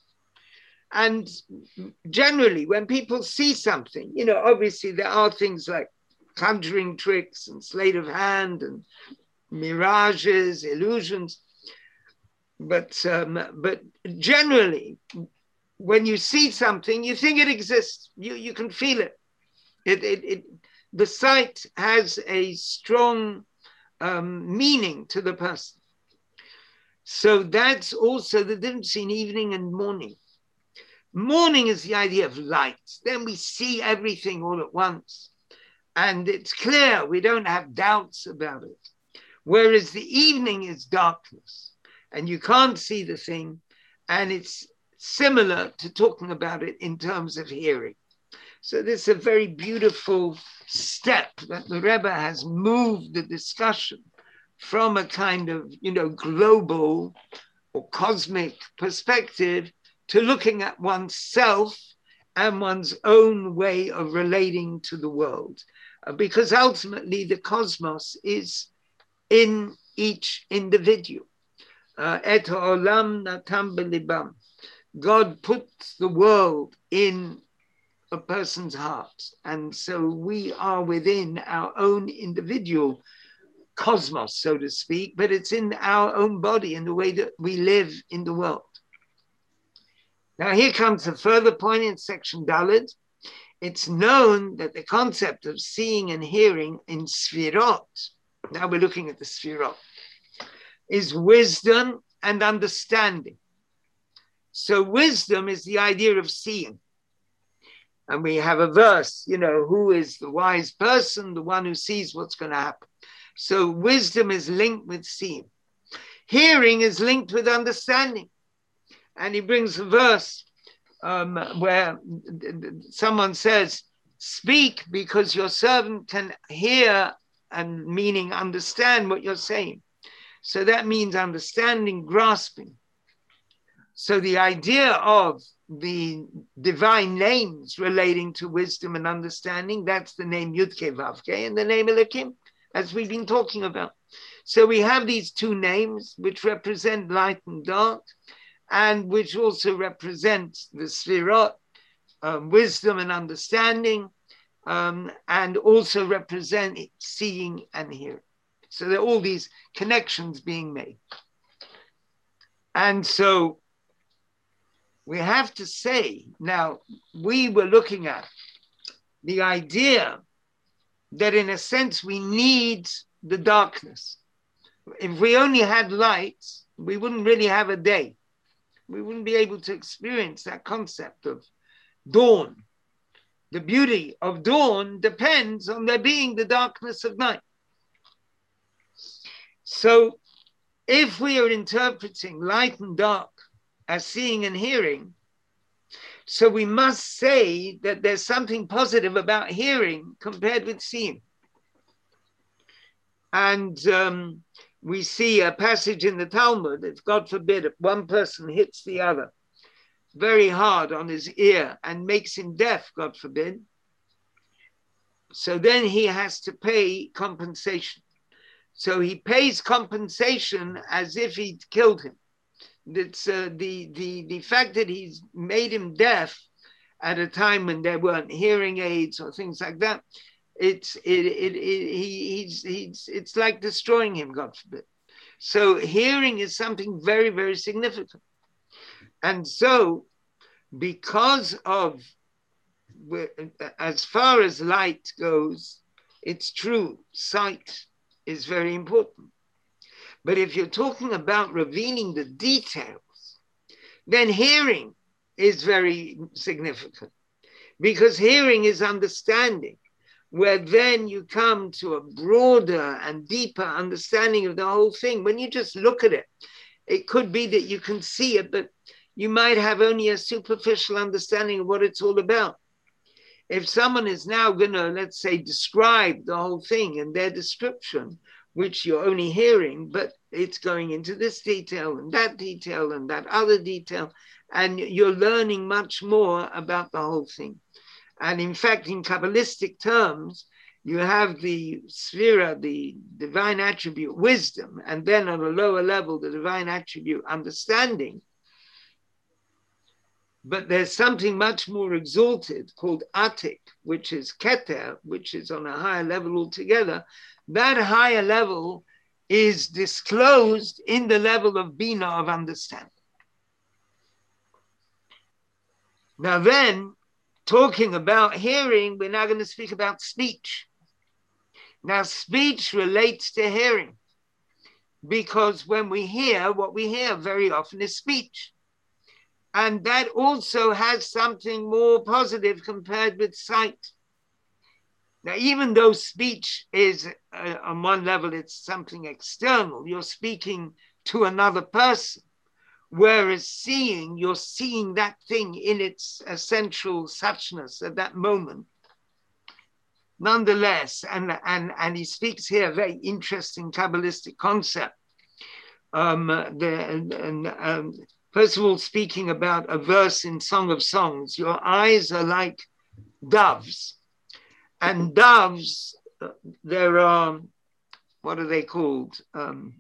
And generally, when people see something, you know, obviously there are things like conjuring tricks and sleight of hand and mirages, illusions. But, um, but generally, when you see something, you think it exists. You, you can feel it. It, it, it. The sight has a strong um, meaning to the person. So that's also the difference in evening and morning. Morning is the idea of light. Then we see everything all at once. And it's clear, we don't have doubts about it. Whereas the evening is darkness. And you can't see the thing. And it's similar to talking about it in terms of hearing. So this is a very beautiful step that the Rebbe has moved the discussion from a kind of, you know, global or cosmic perspective to looking at oneself and one's own way of relating to the world. Uh, because ultimately the cosmos is in each individual. Uh, Et ha'olam natam belibam. God puts the world in a person's heart. And so we are within our own individual cosmos, so to speak, but it's in our own body, in the way that we live in the world. Now here comes a further point in section Dalet. It's known that the concept of seeing and hearing in Sfirot, now we're looking at the Sfirot, is wisdom and understanding. So wisdom is the idea of seeing. And we have a verse, you know, who is the wise person, the one who sees what's going to happen. So wisdom is linked with seeing. Hearing is linked with understanding. And he brings a verse um, where someone says, speak because your servant can hear, and meaning understand what you're saying. So that means understanding, grasping. So the idea of the divine names relating to wisdom and understanding, that's the name Yudke Vavke and the name Elohim, as we've been talking about. So we have these two names which represent light and dark, and which also represent the Sfirot, um, wisdom and understanding, um, and also represent seeing and hearing. So there are all these connections being made. And so we have to say, now, we were looking at the idea that in a sense we need the darkness. If we only had light, we wouldn't really have a day. We wouldn't be able to experience that concept of dawn. The beauty of dawn depends on there being the darkness of night. So if we are interpreting light and dark as seeing and hearing, so we must say that there's something positive about hearing compared with seeing. And um, we see a passage in the Talmud, if God forbid, if one person hits the other very hard on his ear and makes him deaf, God forbid, so then he has to pay compensation. So he pays compensation as if he'd killed him. It's uh, the, the, the fact that he's made him deaf at a time when there weren't hearing aids or things like that, it's, it, it, it, he, he's, he's, it's like destroying him, God forbid. So hearing is something very, very significant. And so because of, as far as light goes, it's true, sight is very important. But if you're talking about revealing the details, then hearing is very significant, because hearing is understanding, where then you come to a broader and deeper understanding of the whole thing. When you just look at it, it could be that you can see it, but you might have only a superficial understanding of what it's all about. If someone is now going to, let's say, describe the whole thing, and their description, which you're only hearing, but it's going into this detail and that detail and that other detail, and you're learning much more about the whole thing. And in fact, in Kabbalistic terms, you have the sphera, the divine attribute, wisdom, and then on a lower level, the divine attribute, understanding. But there's something much more exalted called Atik, which is Keter, which is on a higher level altogether. That higher level is disclosed in the level of Bina, of understanding. Now then, talking about hearing, we're now going to speak about speech. Now, speech relates to hearing, because when we hear, what we hear very often is speech. And that also has something more positive compared with sight. Now, even though speech is, uh, on one level, it's something external, you're speaking to another person, whereas seeing, you're seeing that thing in its essential suchness at that moment. Nonetheless, and, and, and he speaks here a very interesting Kabbalistic concept. Um, the, and, and, um, first of all, speaking about a verse in Song of Songs, your eyes are like doves. And doves, there are, what are they called? Um,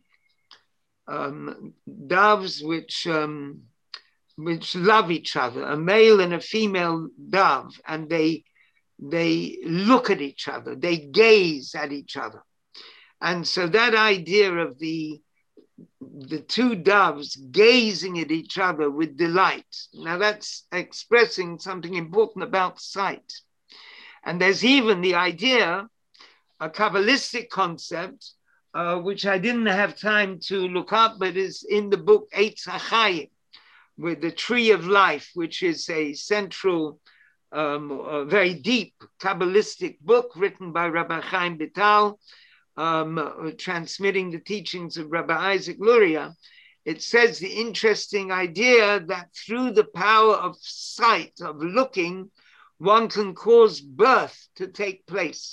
um, doves which, um, which love each other, a male and a female dove, and they, they look at each other, they gaze at each other. And so that idea of the, the two doves gazing at each other with delight, now that's expressing something important about sight. And there's even the idea, a Kabbalistic concept, uh, which I didn't have time to look up, but is in the book Eitz HaChaim, with the Tree of Life, which is a central, um, a very deep Kabbalistic book written by Rabbi Chaim Vital, um, transmitting the teachings of Rabbi Isaac Luria. It says the interesting idea that through the power of sight, of looking, one can cause birth to take place.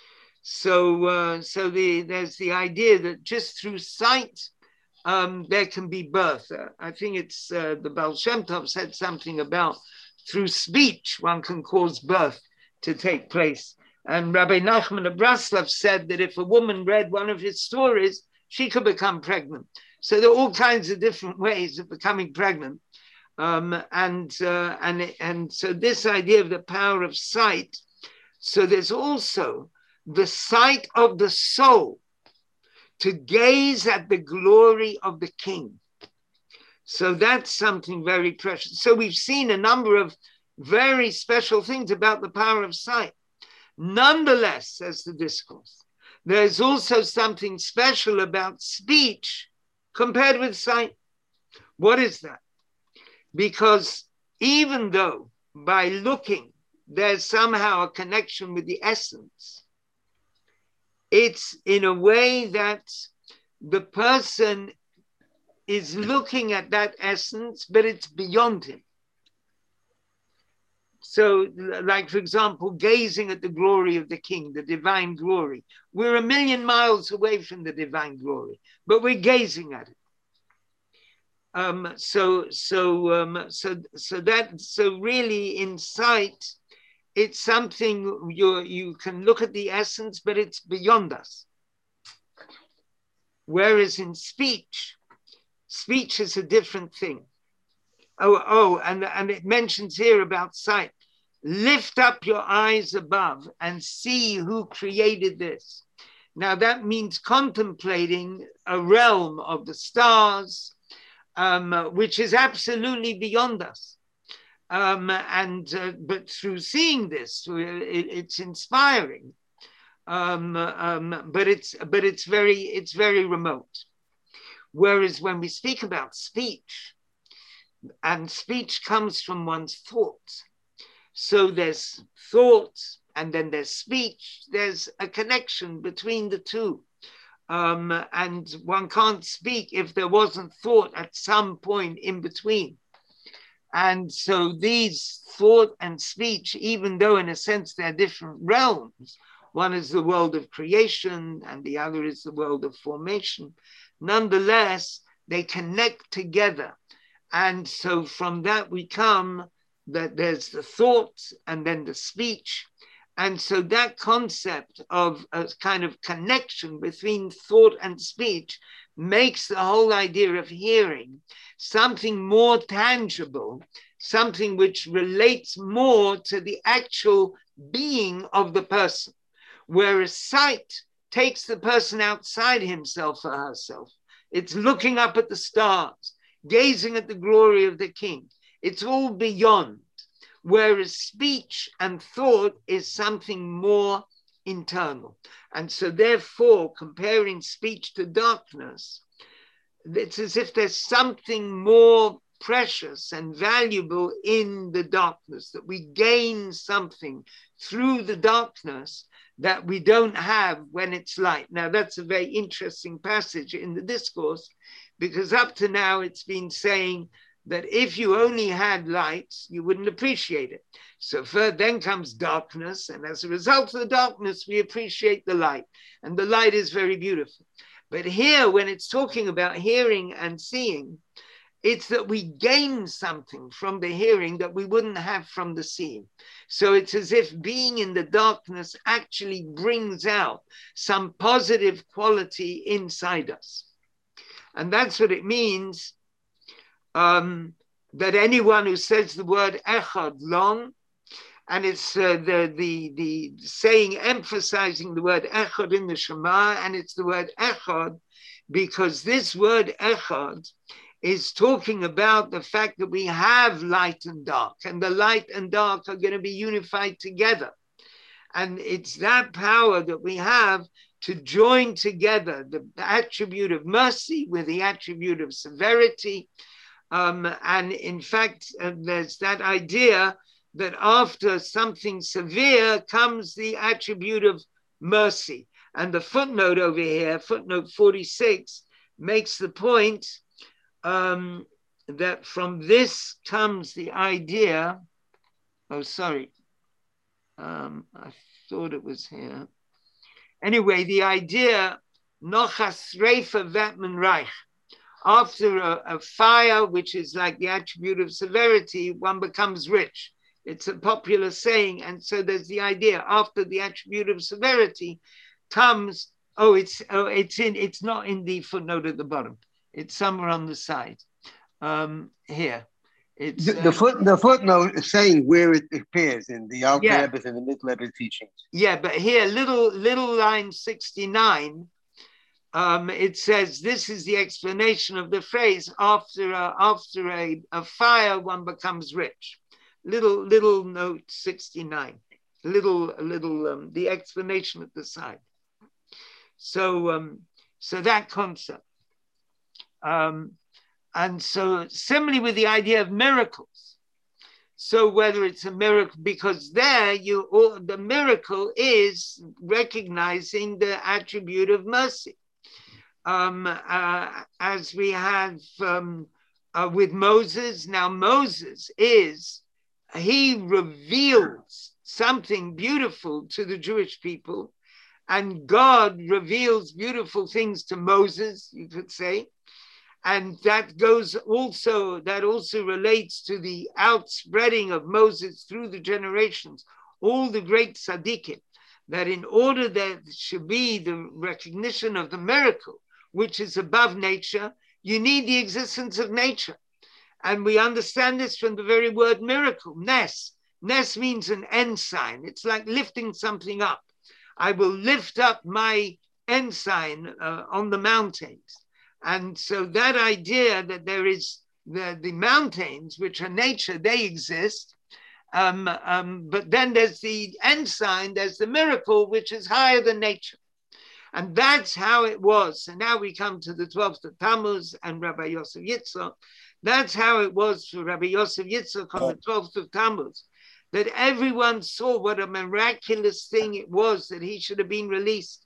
So, uh, so the, there's the idea that just through sight, um, there can be birth. Uh, I think it's uh, the Baal Shem Tov said something about through speech, one can cause birth to take place. And Rabbi Nachman of Braslav said that if a woman read one of his stories, she could become pregnant. So there are all kinds of different ways of becoming pregnant. Um, and, uh, and, and so this idea of the power of sight, so there's also the sight of the soul to gaze at the glory of the King. So that's something very precious. So we've seen a number of very special things about the power of sight. Nonetheless, says the discourse, there's also something special about speech compared with sight. What is that? Because even though by looking, there's somehow a connection with the essence, it's in a way that the person is looking at that essence, but it's beyond him. So, like, for example, gazing at the glory of the King, the divine glory. We're a million miles away from the divine glory, but we're gazing at it. Um, so, so, um, so, so that, so really in sight, it's something you you can look at the essence, but it's beyond us. Whereas in speech, speech is a different thing. Oh, oh, and, and it mentions here about sight. Lift up your eyes above and see who created this. Now that means contemplating a realm of the stars, um, which is absolutely beyond us. Um, and uh, but through seeing this, it, it's inspiring. Um, um, but it's but it's very it's very remote. Whereas when we speak about speech, and speech comes from one's thoughts. So there's thoughts and then there's speech. There's a connection between the two. Um, and one can't speak if there wasn't thought at some point in between. And so these thought and speech, even though in a sense they're different realms, one is the world of creation and the other is the world of formation, nonetheless, they connect together. And so from that we come that there's the thoughts and then the speech. And so that concept of a kind of connection between thought and speech makes the whole idea of hearing something more tangible, something which relates more to the actual being of the person. Whereas sight takes the person outside himself or herself. It's looking up at the stars, gazing at the glory of the King. It's all beyond. Whereas speech and thought is something more internal. And so therefore, comparing speech to darkness, it's as if there's something more precious and valuable in the darkness, that we gain something through the darkness that we don't have when it's light. Now, that's a very interesting passage in the discourse, because up to now it's been saying that if you only had light, you wouldn't appreciate it. So first, then comes darkness, and as a result of the darkness, we appreciate the light, and the light is very beautiful. But here, when it's talking about hearing and seeing, it's that we gain something from the hearing that we wouldn't have from the seeing. So it's as if being in the darkness actually brings out some positive quality inside us. And that's what it means um, that anyone who says the word echad long, and it's uh, the, the, the saying emphasizing the word echad in the Shema, and it's the word echad because this word echad is talking about the fact that we have light and dark, and the light and dark are going to be unified together. And it's that power that we have to join together the attribute of mercy with the attribute of severity. Um, and in fact, uh, there's that idea that after something severe comes the attribute of mercy. And the footnote over here, footnote forty-six, makes the point um, that from this comes the idea, oh, sorry, um, I thought it was here. Anyway, the idea, nochas reifa vatman reich, after a, a fire, which is like the attribute of severity, one becomes rich. It's a popular saying. And so there's the idea, after the attribute of severity comes, oh, it's oh, it's in, it's not in the footnote at the bottom. It's somewhere on the side. Um, here. It's, the, the, uh, foot, the footnote is saying where it appears in the Alter yeah. Rebbe and the Mid Rebbe teachings. Yeah, but here, little little line sixty-nine, um, it says this is the explanation of the phrase, after a, after a, a fire, one becomes rich. Little little note sixty-nine, little little um, the explanation at the side. So um, so that concept. Um, and so similarly with the idea of miracles. So whether it's a miracle, because there you all, the miracle is recognizing the attribute of mercy. um, uh, as we have um, uh, with Moses. Now Moses is, he reveals something beautiful to the Jewish people, and God reveals beautiful things to Moses, you could say. And that goes also, that also relates to the outspreading of Moses through the generations, all the great tzaddikim, that in order that there should be the recognition of the miracle, which is above nature, you need the existence of nature. And we understand this from the very word miracle, nes. Nes means an ensign. It's like lifting something up. I will lift up my ensign uh, on the mountains. And so that idea that there is the, the mountains, which are nature, they exist. Um, um, but then there's the ensign, there's the miracle, which is higher than nature. And that's how it was. And now we come to the twelfth of Tammuz and Rabbi Yosef Yitzchak. That's how it was for Rabbi Yosef Yitzchak on the twelfth of Tammuz, that everyone saw what a miraculous thing it was that he should have been released.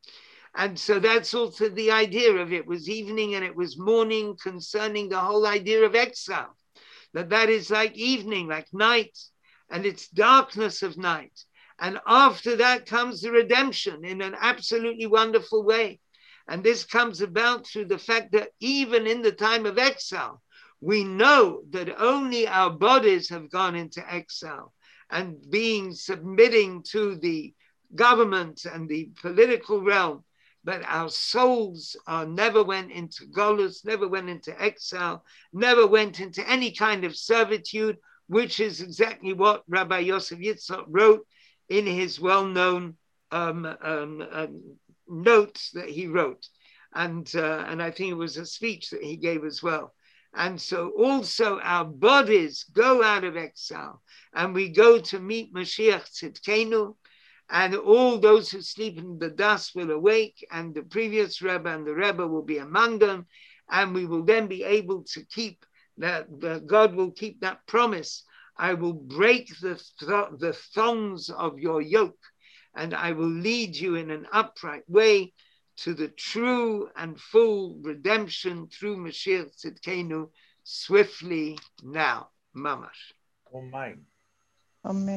And so that's also the idea of it was evening and it was morning, concerning the whole idea of exile, that that is like evening, like night, and it's darkness of night. And after that comes the redemption in an absolutely wonderful way. And this comes about through the fact that even in the time of exile, we know that only our bodies have gone into exile and being submitting to the government and the political realm, but our souls uh, never went into golus, never went into exile, never went into any kind of servitude, which is exactly what Rabbi Yosef Yitzchak wrote in his well-known um, um, um, notes that he wrote. And, uh, and I think it was a speech that he gave as well. And so also our bodies go out of exile and we go to meet Mashiach Tzidkenu, and all those who sleep in the dust will awake, and the previous Rebbe and the Rebbe will be among them, and we will then be able to keep that, that God will keep that promise. I will break the, th- the thongs of your yoke, and I will lead you in an upright way to the true and full redemption through Mashiach Tzidkenu swiftly now. Mamash. Amen. Amen.